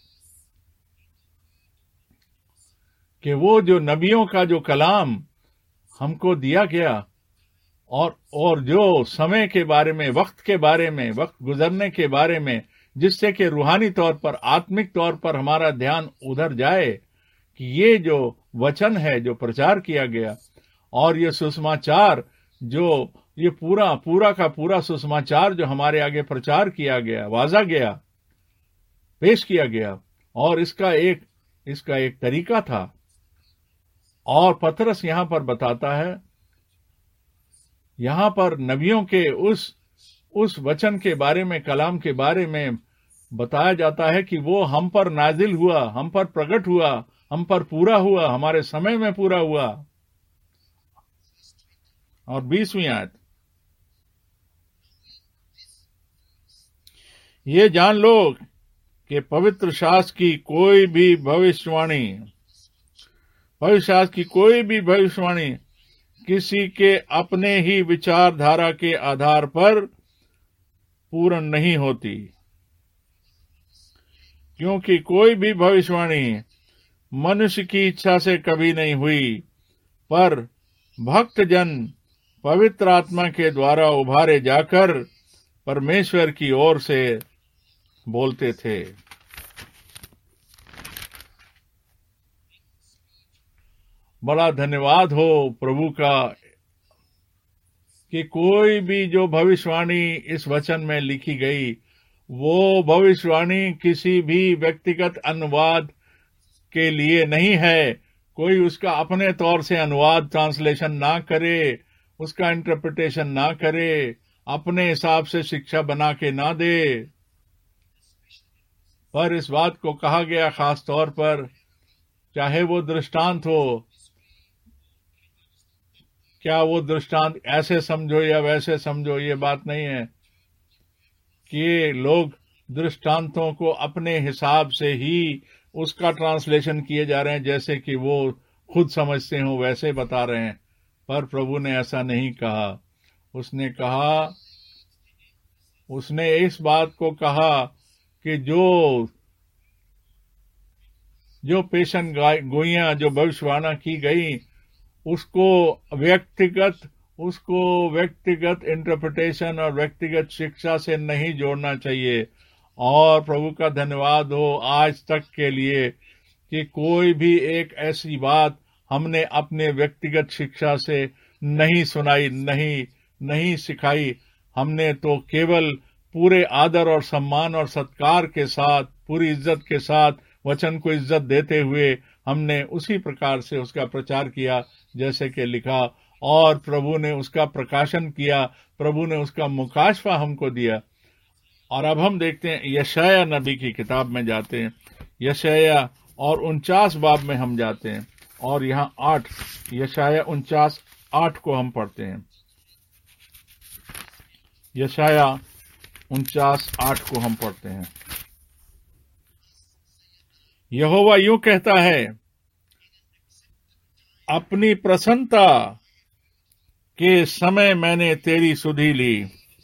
कि वो जो नबियों का जो कलाम हमको दिया गया और जो समय के बारे में, वक्त के बारे में, वक्त गुजरने के बारे में, जिससे कि रूहानी तौर पर, आत्मिक तौर पर हमारा ध्यान उधर जाए कि ये जो वचन है जो प्रचार किया गया, और ये सुसमाचार जो ये पूरा का पूरा सुसमाचार जो हमारे आगे प्रचार किया गया, वाजा गया, पेश किया गया, और इसका एक तरीका था। और पतरस यहां पर बताता है, यहां पर नबियों के उस वचन के बारे में, कलाम के बारे में बताया जाता है कि वो हम पर नाजिल हुआ, हम पर प्रकट हुआ, हम पर पूरा हुआ, हमारे समय में पूरा हुआ। और 20वीं आयत, ये जान लो कि पवित्र शास्त्र की कोई भी भविष्यवाणी किसी के अपने ही विचारधारा के आधार पर पूर्ण नहीं होती, क्योंकि कोई भी भविष्यवाणी मनुष्य की इच्छा से कभी नहीं हुई, पर भक्तजन पवित्र आत्मा के द्वारा उभारे जाकर परमेश्वर की ओर से बोलते थे। बड़ा धन्यवाद हो प्रभु का कि कोई भी जो भविष्यवाणी इस वचन में लिखी गई, वो भविष्यवाणी किसी भी व्यक्तिगत अनुवाद के लिए नहीं है। कोई उसका अपने तौर से अनुवाद, ट्रांसलेशन ना करे, उसका इंटरप्रिटेशन ना करे, अपने हिसाब से शिक्षा बना के ना दे। पर इस बात को कहा गया खास तौर पर, चाहे वो दृष्टांत हो, क्या वो दृष्टांत ऐसे समझो या वैसे समझो, ये बात नहीं है कि ये लोग दृष्टांतों को अपने हिसाब से ही उसका ट्रांसलेशन किए जा रहे हैं, जैसे कि वो खुद समझते हो वैसे बता रहे हैं। पर प्रभु ने ऐसा नहीं कहा। उसने इस बात को कहा कि जो जो पेशन गोइयां जो भविष्यवाणी की गई, उसको व्यक्तिगत इंटरप्रिटेशन और व्यक्तिगत शिक्षा से नहीं जोड़ना चाहिए। और प्रभु का धन्यवाद हो आज तक के लिए कि कोई भी एक ऐसी बात हमने अपने व्यक्तिगत शिक्षा से नहीं सुनाई, नहीं सिखाई। हमने तो केवल पूरे आदर और सम्मान और सत्कार के साथ, पूरी इज्जत के साथ, वचन को इज्जत देते हुए हमने उसी प्रकार से उसका प्रचार किया जैसे कि लिखा, और प्रभु ने उसका प्रकाशन किया, प्रभु ने उसका मुकाशफा हमको दिया। और अब हम देखते हैं यशाया नबी की किताब में जाते हैं, यशाया और 49 बाब में हम जाते हैं, और यहाँ 8 यशाया 49:8 को हम पढ़ते हैं। यशाया 49:8 को हम पढ़ते हैं। यहोवा यूं कहता है, अपनी प्रसन्नता के समय मैंने तेरी सुधि ली,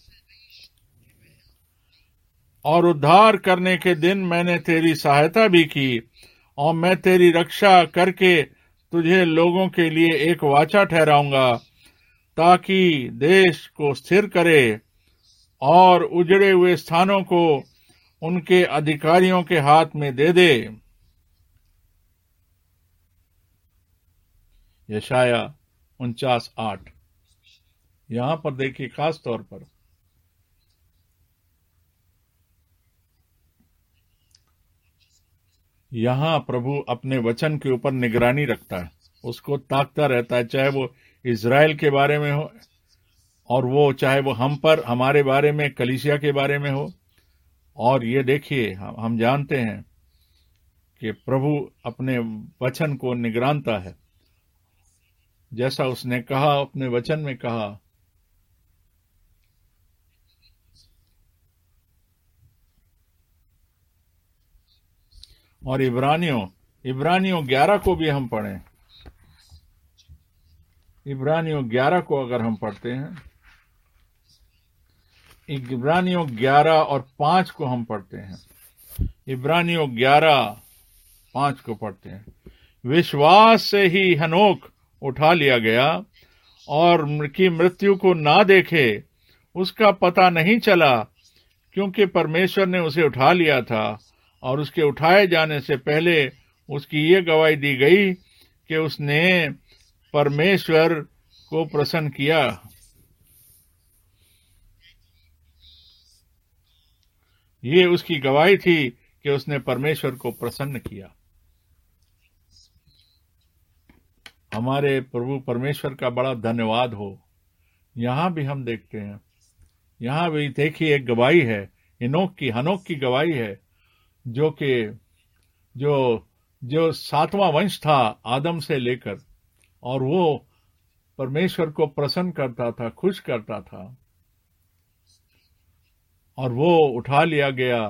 और उद्धार करने के दिन मैंने तेरी सहायता भी की, और मैं तेरी रक्षा करके तुझे लोगों के लिए एक वाचा ठहराऊंगा, ताकि देश को स्थिर करे और उजड़े हुए स्थानों को उनके अधिकारियों के हाथ में दे दे। यशाया 49:8। यहां पर देखिए, खास तौर पर यहां प्रभु अपने वचन के ऊपर निगरानी रखता है, उसको ताकता रहता है, चाहे वो इज़राइल के बारे में हो, और वो चाहे वो हम पर, हमारे बारे में, कलीसिया के बारे में हो। और ये देखिए, हम जानते हैं कि प्रभु अपने वचन को निगरानता है, जैसा उसने कहा, अपने वचन में कहा। और इब्रानियों 11 को भी हम पढ़ें, इब्रानियों 11 को अगर हम पढ़ते हैं, इब्रानियों 11 और 5 को हम पढ़ते हैं, इब्रानियों 11:5 को पढ़ते हैं। विश्वास से ही हनोक उठा लिया गया, और की मृत्यु को ना देखे उसका पता नहीं चला, क्योंकि परमेश्वर ने उसे उठा लिया था, और उसके उठाए जाने से पहले उसकी ये गवाही दी गई कि उसने परमेश्वर को प्रसन्न किया। ये उसकी गवाही थी कि उसने परमेश्वर को प्रसन्न किया। हमारे प्रभु परमेश्वर का बड़ा धन्यवाद हो। यहां भी हम देखते हैं, यहां भी देखिए एक गवाही है, हनोक की गवाही है, जो कि जो 7वां वंश था आदम से लेकर, और वो परमेश्वर को प्रसन्न करता था, खुश करता था, और वो उठा लिया गया,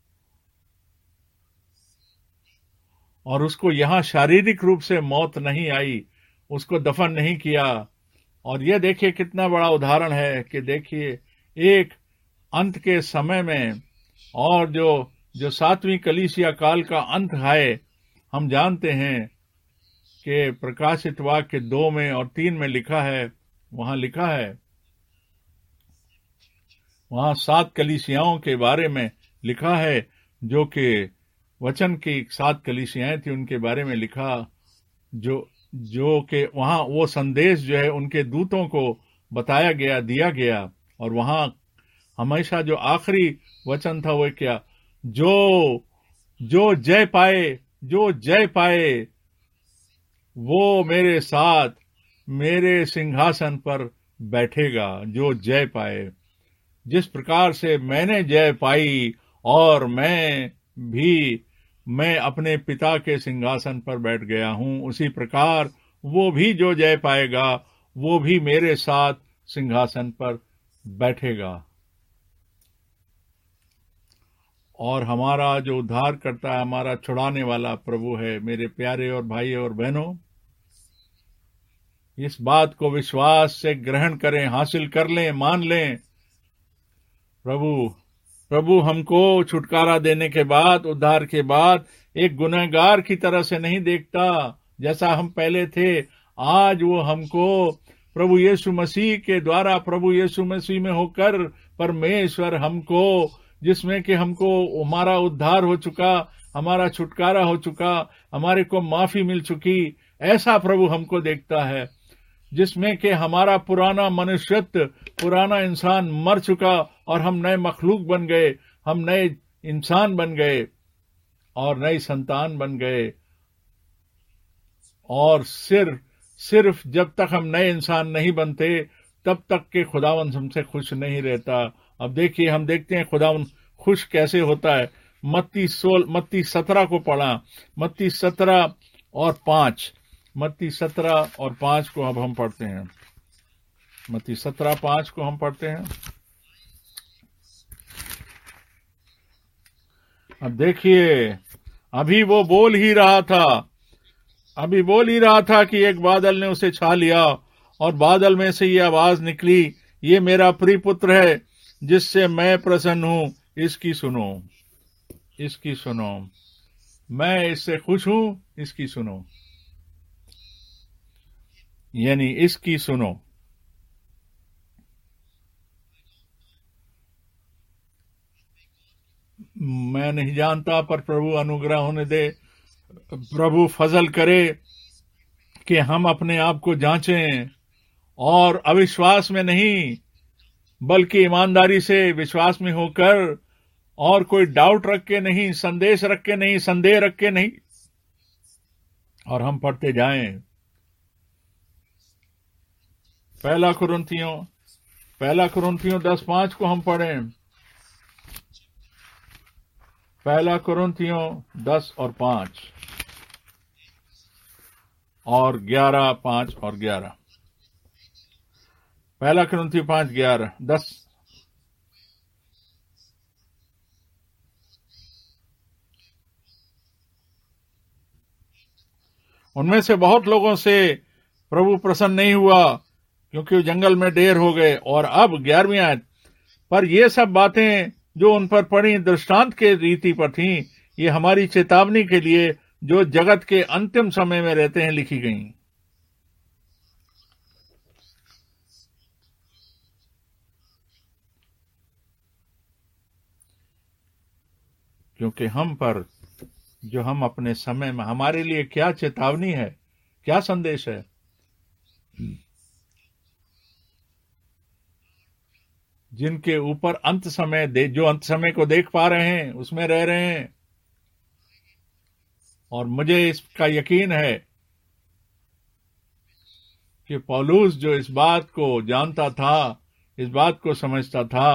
और उसको यहां शारीरिक रूप से मौत नहीं आई, उसको दफन नहीं किया। और यह देखिए कितना बड़ा उदाहरण है कि देखिए एक अंत के समय में, और जो 7वीं कलीसिया काल का अंत है, हम जानते हैं कि प्रकाशित वाक्य 2 में और 3 में लिखा है, वहां लिखा है, वहां 7 कलीसियाओं के बारे में लिखा है, जो कि वचन की 7 कलीसियाएं थी, उनके बारे में लिखा, जो कि वहां वो संदेश जो है उनके दूतों को बताया गया, दिया गया। और वहां हमेशा जो आखिरी वचन था वो क्या, जो जय पाए वो मेरे साथ मेरे सिंहासन पर बैठेगा। जो जय पाए, जिस प्रकार से मैंने जय पाई और मैं अपने पिता के सिंहासन पर बैठ गया हूं, उसी प्रकार वो भी जो जय पाएगा वो भी मेरे साथ सिंहासन पर बैठेगा। और हमारा जो उद्धार करता है, हमारा छुड़ाने वाला प्रभु है। मेरे प्यारे और भाई और बहनों, इस बात को विश्वास से ग्रहण करें, हासिल कर लें, मान लें। प्रभु हमको छुटकारा देने के बाद, उद्धार के बाद एक गुनहगार की तरह से नहीं देखता जैसा हम पहले थे। आज वो हमको प्रभु यीशु मसीह के द्वारा, प्रभु यीशु मसीह में होकर परमेश्वर हमको, जिसमें कि हमको हमारा उद्धार हो चुका, हमारा छुटकारा हो चुका, हमारे को माफी मिल चुकी, ऐसा प्रभु हमको देखता है, जिसमें कि हमारा पुराना मनुष्यत्व, पुराना इंसान मर चुका और हम नए मखलूक बन गए, हम नए इंसान बन गए और नई संतान बन गए। और सिर्फ जब तक हम नए इंसान नहीं बनते तब तक के खुदावन हमसे खुश नहीं रहता। अब देखिए, हम देखते हैं खुदावन खुश कैसे होता है। मत्ती 17 को पढ़ा, मत्ती 17 और 5, मत्ती 17 और 5 को अब हम पढ़ते हैं। मत्ती 17:5 को हम पढ़ते हैं। अब देखिए, अभी बोल ही रहा था कि एक बादल ने उसे छा लिया और बादल में से ये आवाज निकली, ये मेरा प्रिय पुत्र है जिससे मैं प्रसन्न हूं, इसकी सुनो, मैं इससे खुश हूं, इसकी सुनो, यानी इसकी सुनो। मैं नहीं जानता, पर प्रभु अनुग्रह होने दे, प्रभु फजल करे कि हम अपने आप को जांचें और अविश्वास में नहीं बल्कि ईमानदारी से विश्वास में होकर, और कोई डाउट रख के नहीं, संदेश रख के नहीं, संदेह रख के नहीं, और हम पढ़ते जाएं। पहला कुरिन्थियों 10:5 को हम पढ़ें। पहला कुरिन्थियों 10 और 5 और 11, 5 और 11। पहला कुरिन्थियों 5:11, 10। उनमें से बहुत लोगों से प्रभु प्रसन्न नहीं हुआ क्योंकि वो जंगल में ढेर हो गए। और अब 11वीं आयत, पर ये सब बातें जो उन पर पड़ी दृष्टांत के रीति पर थीं, ये हमारी चेतावनी के लिए जो जगत के अंतिम समय में रहते हैं लिखी गईं। क्योंकि हम पर जो हम अपने समय में, हमारे लिए क्या चेतावनी है, क्या संदेश है, जिनके ऊपर अंत समय जो अंत समय को देख पा रहे हैं, उसमें रह रहे हैं। और मुझे इसका यकीन है कि पौलुस जो इस बात को जानता था, इस बात को समझता था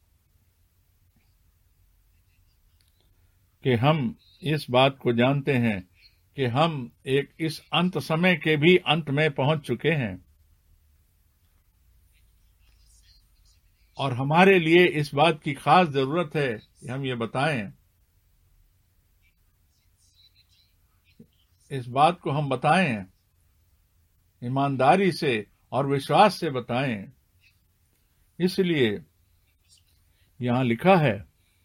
कि हम इस बात को जानते हैं कि हम एक इस अंत समय के भी अंत में पहुंच चुके हैं, और हमारे लिए इस बात की खास जरूरत है कि हम ये बताएं, इस बात को हम बताएं, ईमानदारी से और विश्वास से बताएं। इसलिए यहां लिखा है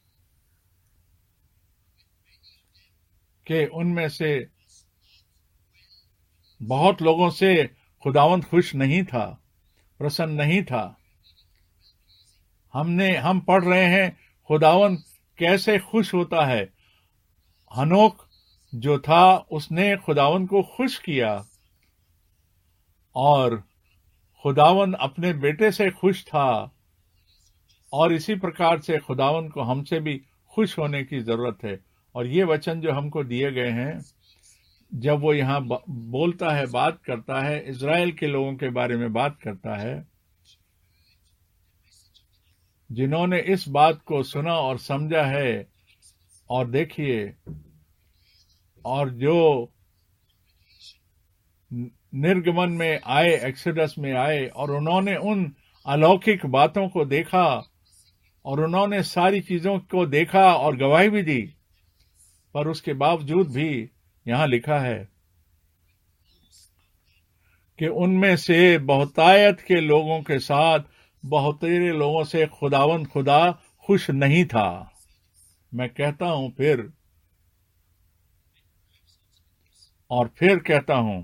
कि उनमें से बहुत लोगों से खुदावंद खुश नहीं था, प्रसन्न नहीं था। हम पढ़ रहे हैं खुदावंद कैसे खुश होता है। हनोक जो था उसने खुदावंद को खुश किया, और खुदावंद अपने बेटे से खुश था, और इसी प्रकार से खुदावंद को हमसे भी खुश होने की जरूरत है। और ये वचन जो हमको दिए गए हैं, जब वो यहाँ बोलता है, बात करता है, इज़राइल के लोगों के बारे में बात करता है जिन्होंने इस बात को सुना और समझा है। और देखिए, और जो निर्गमन में आए, एक्सोडस में आए, और उन्होंने उन अलौकिक बातों को देखा, और उन्होंने सारी चीजों को देखा और गवाही भी दी, पर उसके बावजूद भी यहां लिखा है कि उनमें से बहुतायत के लोगों के साथ बहुतेरे लोगों से खुदावंद खुदा खुश नहीं था। मैं कहता हूं फिर और फिर कहता हूं,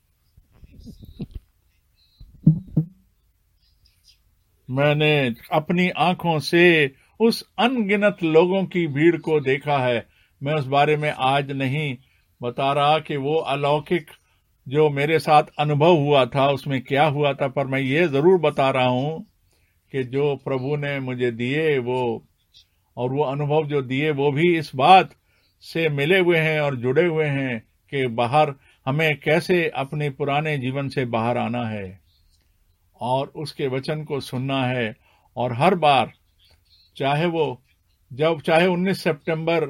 मैंने अपनी आंखों से उस अनगिनत लोगों की भीड़ को देखा है। मैं उस बारे में आज नहीं बता रहा कि वो अलौकिक जो मेरे साथ अनुभव हुआ था उसमें क्या हुआ था, पर मैं ये जरूर बता रहा हूं कि जो प्रभु ने मुझे दिए वो अनुभव जो दिए वो भी इस बात से मिले हुए हैं और जुड़े हुए हैं कि बाहर हमें कैसे अपने पुराने जीवन से बाहर आना है और उसके वचन को सुनना है। और हर बार चाहे 19 सितंबर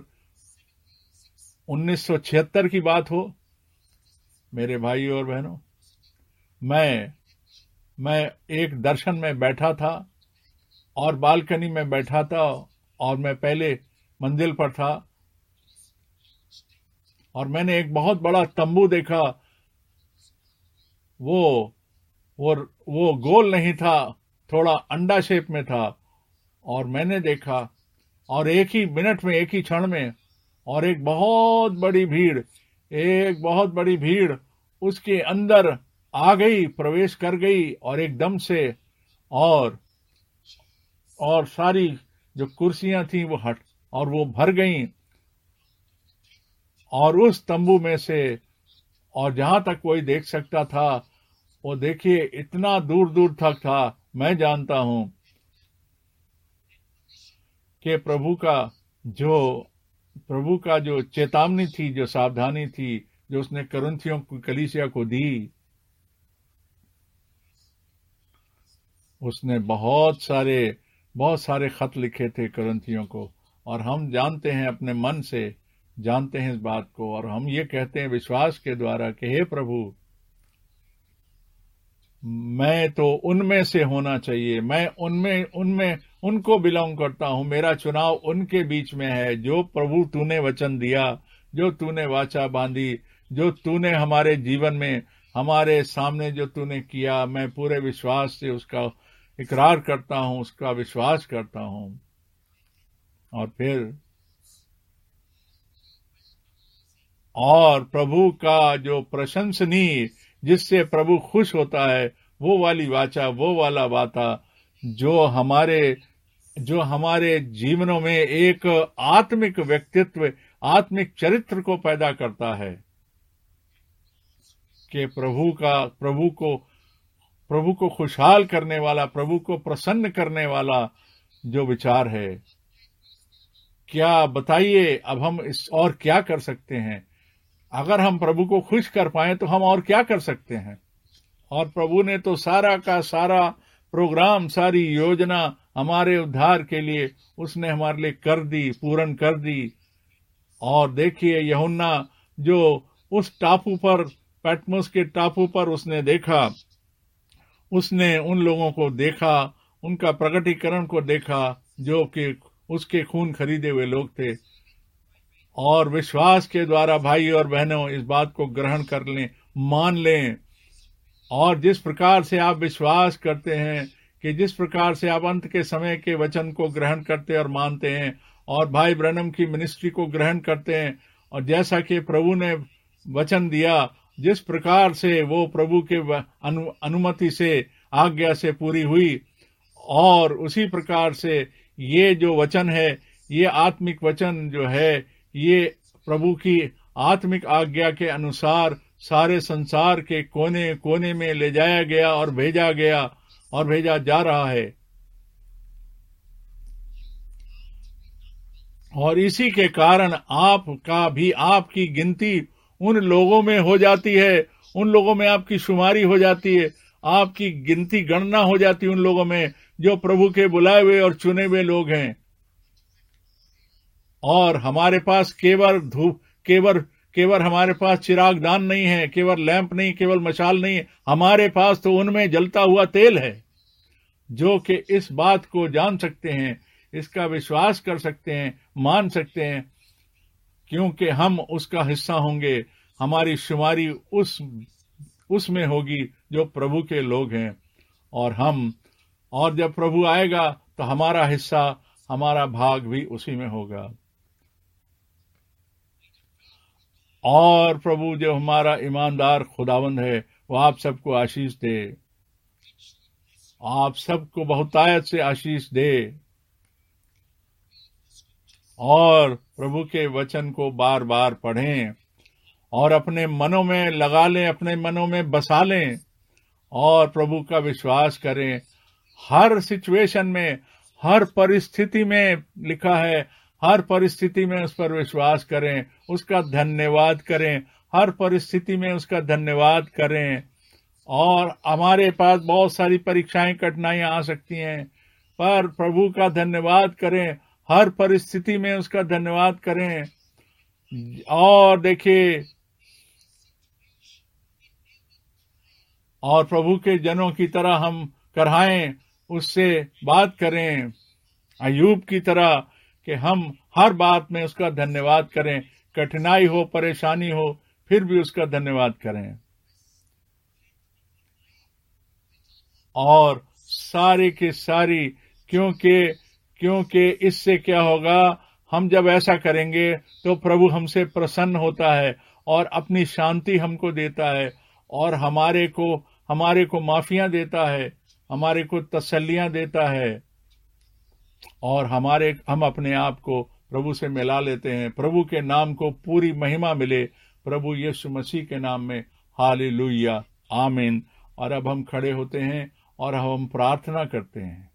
1976 की बात हो, मेरे भाइयों और बहनों, मैं एक दर्शन में बैठा था और बालकनी में बैठा था और मैं पहले मंजिल पर था और मैंने एक बहुत बड़ा तंबू देखा। वो गोल नहीं था, थोड़ा अंडा शेप में था। और मैंने देखा और एक ही मिनट में, एक ही क्षण में, और एक बहुत बड़ी भीड़ उसके अंदर आ गई, प्रवेश कर गई और एकदम से और सारी जो कुर्सियां थी वो भर गईं। और उस तंबू में से, और जहां तक कोई देख सकता था, वो देखिए इतना दूर दूर तक था। मैं जानता हूं कि प्रभु का जो चेतावनी थी, जो सावधानी थी, जो उसने कुरिन्थियों की कलीसिया को दी, उसने बहुत सारे खत लिखे थे कुरिन्थियों को। और हम जानते हैं, अपने मन से जानते हैं इस बात को, और हम ये कहते हैं विश्वास के द्वारा कि हे प्रभु, मैं तो उनमें से होना चाहिए, मैं उनमें उनको बिलोंग करता हूं, मेरा चुनाव उनके बीच में है। जो प्रभु तूने वचन दिया, जो तूने वाचा बांधी, जो तूने हमारे जीवन में हमारे सामने जो तूने किया, मैं पूरे विश्वास से उसका इकरार करता हूं, उसका विश्वास करता हूं। और फिर प्रभु का जो प्रशंसनीय, जिससे प्रभु खुश होता है, वो वाली वाचा, वो वाला वाता जो हमारे जीवनों में एक आत्मिक व्यक्तित्व, आत्मिक चरित्र को पैदा करता है कि प्रभु को खुशहाल करने वाला, प्रभु को प्रसन्न करने वाला जो विचार है। क्या बताइए, अब हम इस और क्या कर सकते हैं? अगर हम प्रभु को खुश कर पाए तो हम और क्या कर सकते हैं? और प्रभु ने तो सारा का सारा प्रोग्राम, सारी योजना हमारे उद्धार के लिए उसने हमारे लिए कर दी, पूर्ण कर दी। और देखिए, यूहन्ना जो उस टापू पर, पैटमोस के टापू पर उसने देखा, उसने उन लोगों को देखा, उनका प्रकटीकरण को देखा जो कि उसके खून खरीदे हुए लोग थे। और विश्वास के द्वारा भाई और बहनों, इस बात को ग्रहण कर लें, मान लें। और जिस प्रकार से आप विश्वास करते हैं, कि जिस प्रकार से आप अंत के समय के वचन को ग्रहण करते और मानते हैं, और भाई ब्रैनम की मिनिस्ट्री को ग्रहण करते हैं, और जैसा कि प्रभु ने वचन दिया, जिस प्रकार से वो प्रभु के अनुमति से, आज्ञा से पूरी हुई, और उसी प्रकार से ये जो वचन है, ये आत्मिक वचन जो है, ये प्रभु की आत्मिक आज्ञा के अनुसार सारे संसार के कोने कोने में ले जाया गया और भेजा जा रहा है। और इसी के कारण आपकी गिनती उन लोगों में हो जाती है, उन लोगों में आपकी शुमारी हो जाती है, आपकी गिनती, गणना हो जाती है उन लोगों में जो प्रभु के बुलाए हुए और चुने हुए लोग हैं। और हमारे पास केवल हमारे पास चिरागदान नहीं है, केवल लैंप नहीं, केवल मशाल नहीं है, हमारे पास तो उनमें जलता हुआ तेल है, जो कि इस बात को जान सकते हैं, इसका विश्वास कर सकते हैं, मान सकते हैं, क्योंकि हम उसका हिस्सा होंगे। हमारी शुमारी उसमें होगी जो प्रभु के लोग हैं। और जब प्रभु आएगा तो हमारा हिस्सा, हमारा भाग भी उसी में होगा। और प्रभु जो हमारा ईमानदार खुदावंद है वो आप सबको आशीष दे, आप सबको बहुतायत से आशीष दे। और प्रभु के वचन को बार बार पढ़ें और अपने मनों में लगा लें, अपने मनों में बसा लें और प्रभु का विश्वास करें। हर सिचुएशन में, हर परिस्थिति में लिखा है, हर परिस्थिति में उस पर विश्वास करें, उसका धन्यवाद करें, हर परिस्थिति में उसका धन्यवाद करें। और हमारे पास बहुत सारी परीक्षाएं, कठिनाइयां आ सकती हैं, पर प्रभु का धन्यवाद करें, हर परिस्थिति में उसका धन्यवाद करें। और देखिए, और प्रभु के जनों की तरह हम कराएं, उससे बात करें, अय्यूब की तरह कि हम हर बात में उसका धन्यवाद करें, कठिनाई हो, परेशानी हो, फिर भी उसका धन्यवाद करें। और सारी की सारी, क्योंकि इससे क्या होगा, हम जब ऐसा करेंगे तो प्रभु हमसे प्रसन्न होता है और अपनी शांति हमको देता है और हमारे को माफियां देता है, हमारे को तसल्लियां देता है और हम अपने आप को प्रभु से मिला लेते हैं। प्रभु के नाम को पूरी महिमा मिले, प्रभु यीशु मसीह के नाम में। हालेलुया, आमीन। और अब हम खड़े होते हैं और हम प्रार्थना करते हैं।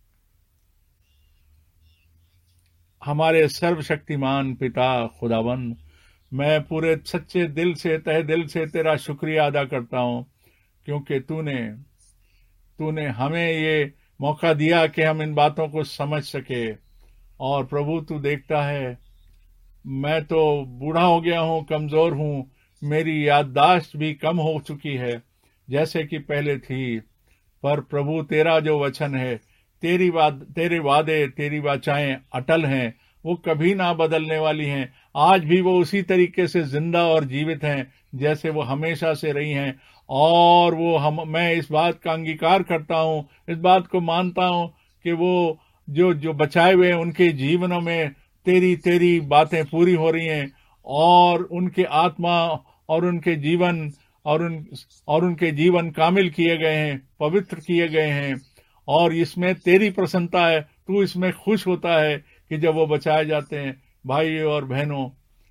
हमारे सर्वशक्तिमान पिता खुदावन, मैं पूरे सच्चे दिल से, तहे दिल से तेरा शुक्रिया अदा करता हूं, क्योंकि तूने हमें ये मौका दिया कि हम इन बातों को समझ सके। और प्रभु तू देखता है, मैं तो बूढ़ा हो गया हूं, कमजोर हूं, मेरी याददाश्त भी कम हो चुकी है जैसे कि पहले थी। पर प्रभु तेरा जो वचन है, तेरे वादे, तेरी वाचाएं अटल हैं, वो कभी ना बदलने वाली हैं। आज भी वो उसी तरीके से जिंदा और जीवित हैं जैसे वो हमेशा से रही हैं। और मैं इस बात का अंगीकार करता हूं, इस बात को मानता हूं कि वो जो बचाए हुए उनके जीवनों में तेरी बातें पूरी हो रही हैं और उनके आत्मा और उनके जीवन और उनके जीवन कामिल किए गए हैं, पवित्र किए गए हैं। और इसमें तेरी प्रसन्नता है, तू इसमें खुश होता है कि जब वो बचाए जाते हैं। भाई और बहनों,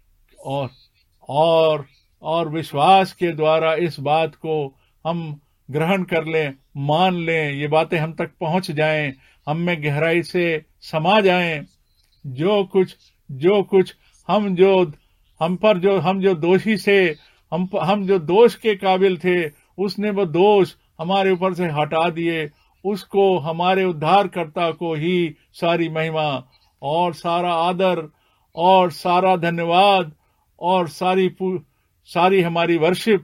और विश्वास के द्वारा इस बात को हम ग्रहण कर लें, मान लें, ये बातें हम तक पहुंच जाएं, हम में गहराई से समा जाएं। जो कुछ हम जो दोषी से, हम जो दोष के काबिल थे, उसने वो दोष हमारे ऊपर से हटा दिए। उसको, हमारे उद्धारकर्ता को ही सारी महिमा और सारा आदर और सारा धन्यवाद और सारी हमारी वर्शिप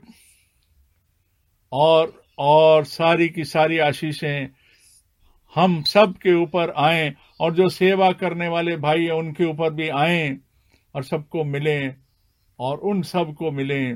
और सारी की सारी आशीषें हम सब के ऊपर आएं, और जो सेवा करने वाले भाई हैं उनके ऊपर भी आएं और सबको मिलें, और उन सब को मिलें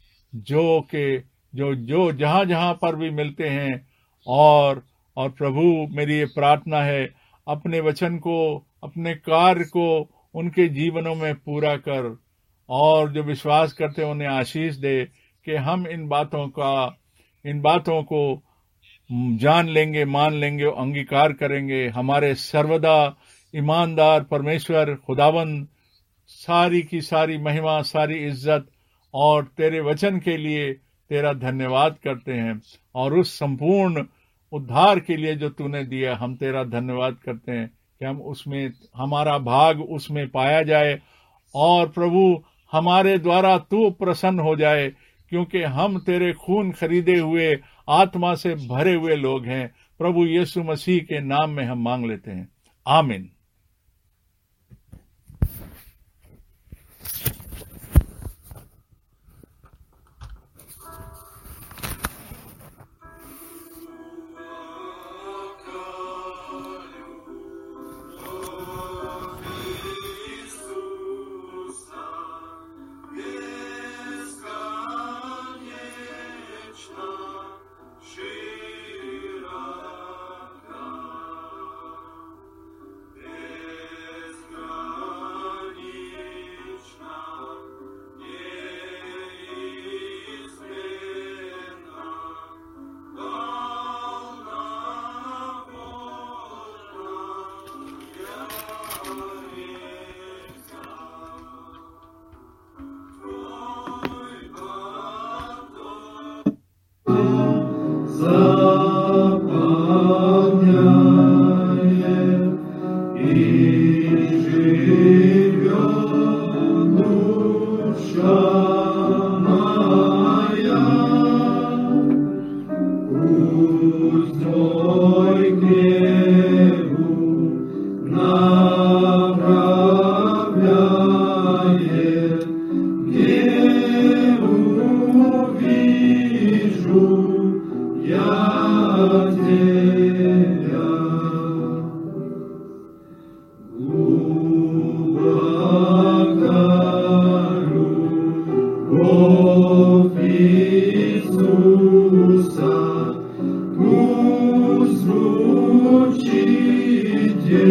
जो जहां पर भी मिलते हैं। और प्रभु, मेरी ये प्रार्थना है, अपने वचन को, अपने कार्य को उनके जीवनों में पूरा कर, और जो विश्वास करते हैं उन्हें आशीष दे कि हम इन बातों को जान लेंगे, मान लेंगे, अंगीकार करेंगे। हमारे सर्वदा ईमानदार परमेश्वर खुदावंद, सारी की सारी महिमा, सारी इज्जत और तेरे वचन के लिए तेरा धन्यवाद करते हैं, और उस संपूर्ण उद्धार के लिए जो तूने दिया, हम तेरा धन्यवाद करते हैं कि हम उसमें, हमारा भाग उसमें पाया जाए। और प्रभु, हमारे द्वारा तू प्रसन्न हो जाए, क्योंकि हम तेरे खून खरीदे हुए, आत्मा से भरे हुए लोग हैं। प्रभु यीशु मसीह के नाम में हम मांग लेते हैं, आमीन।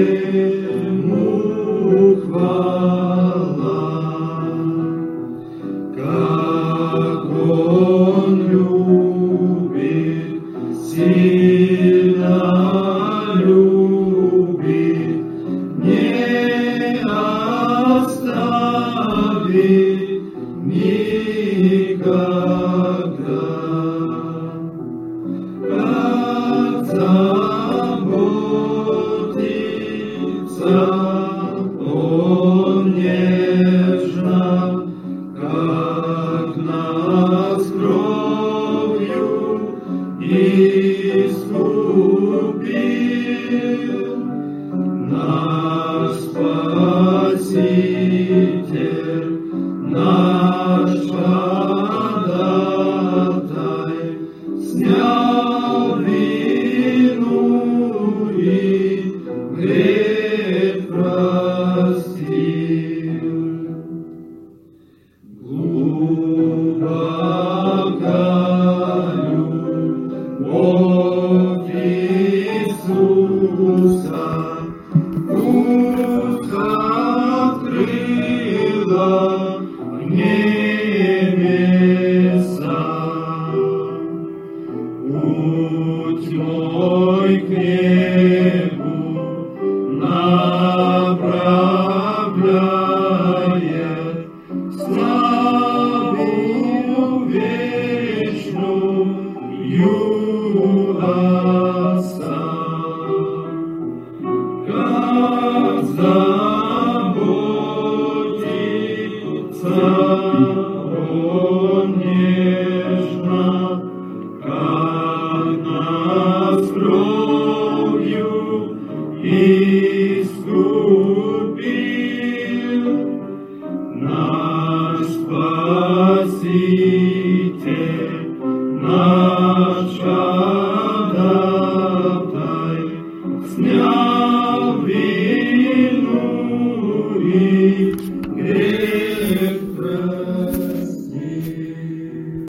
Спаситель.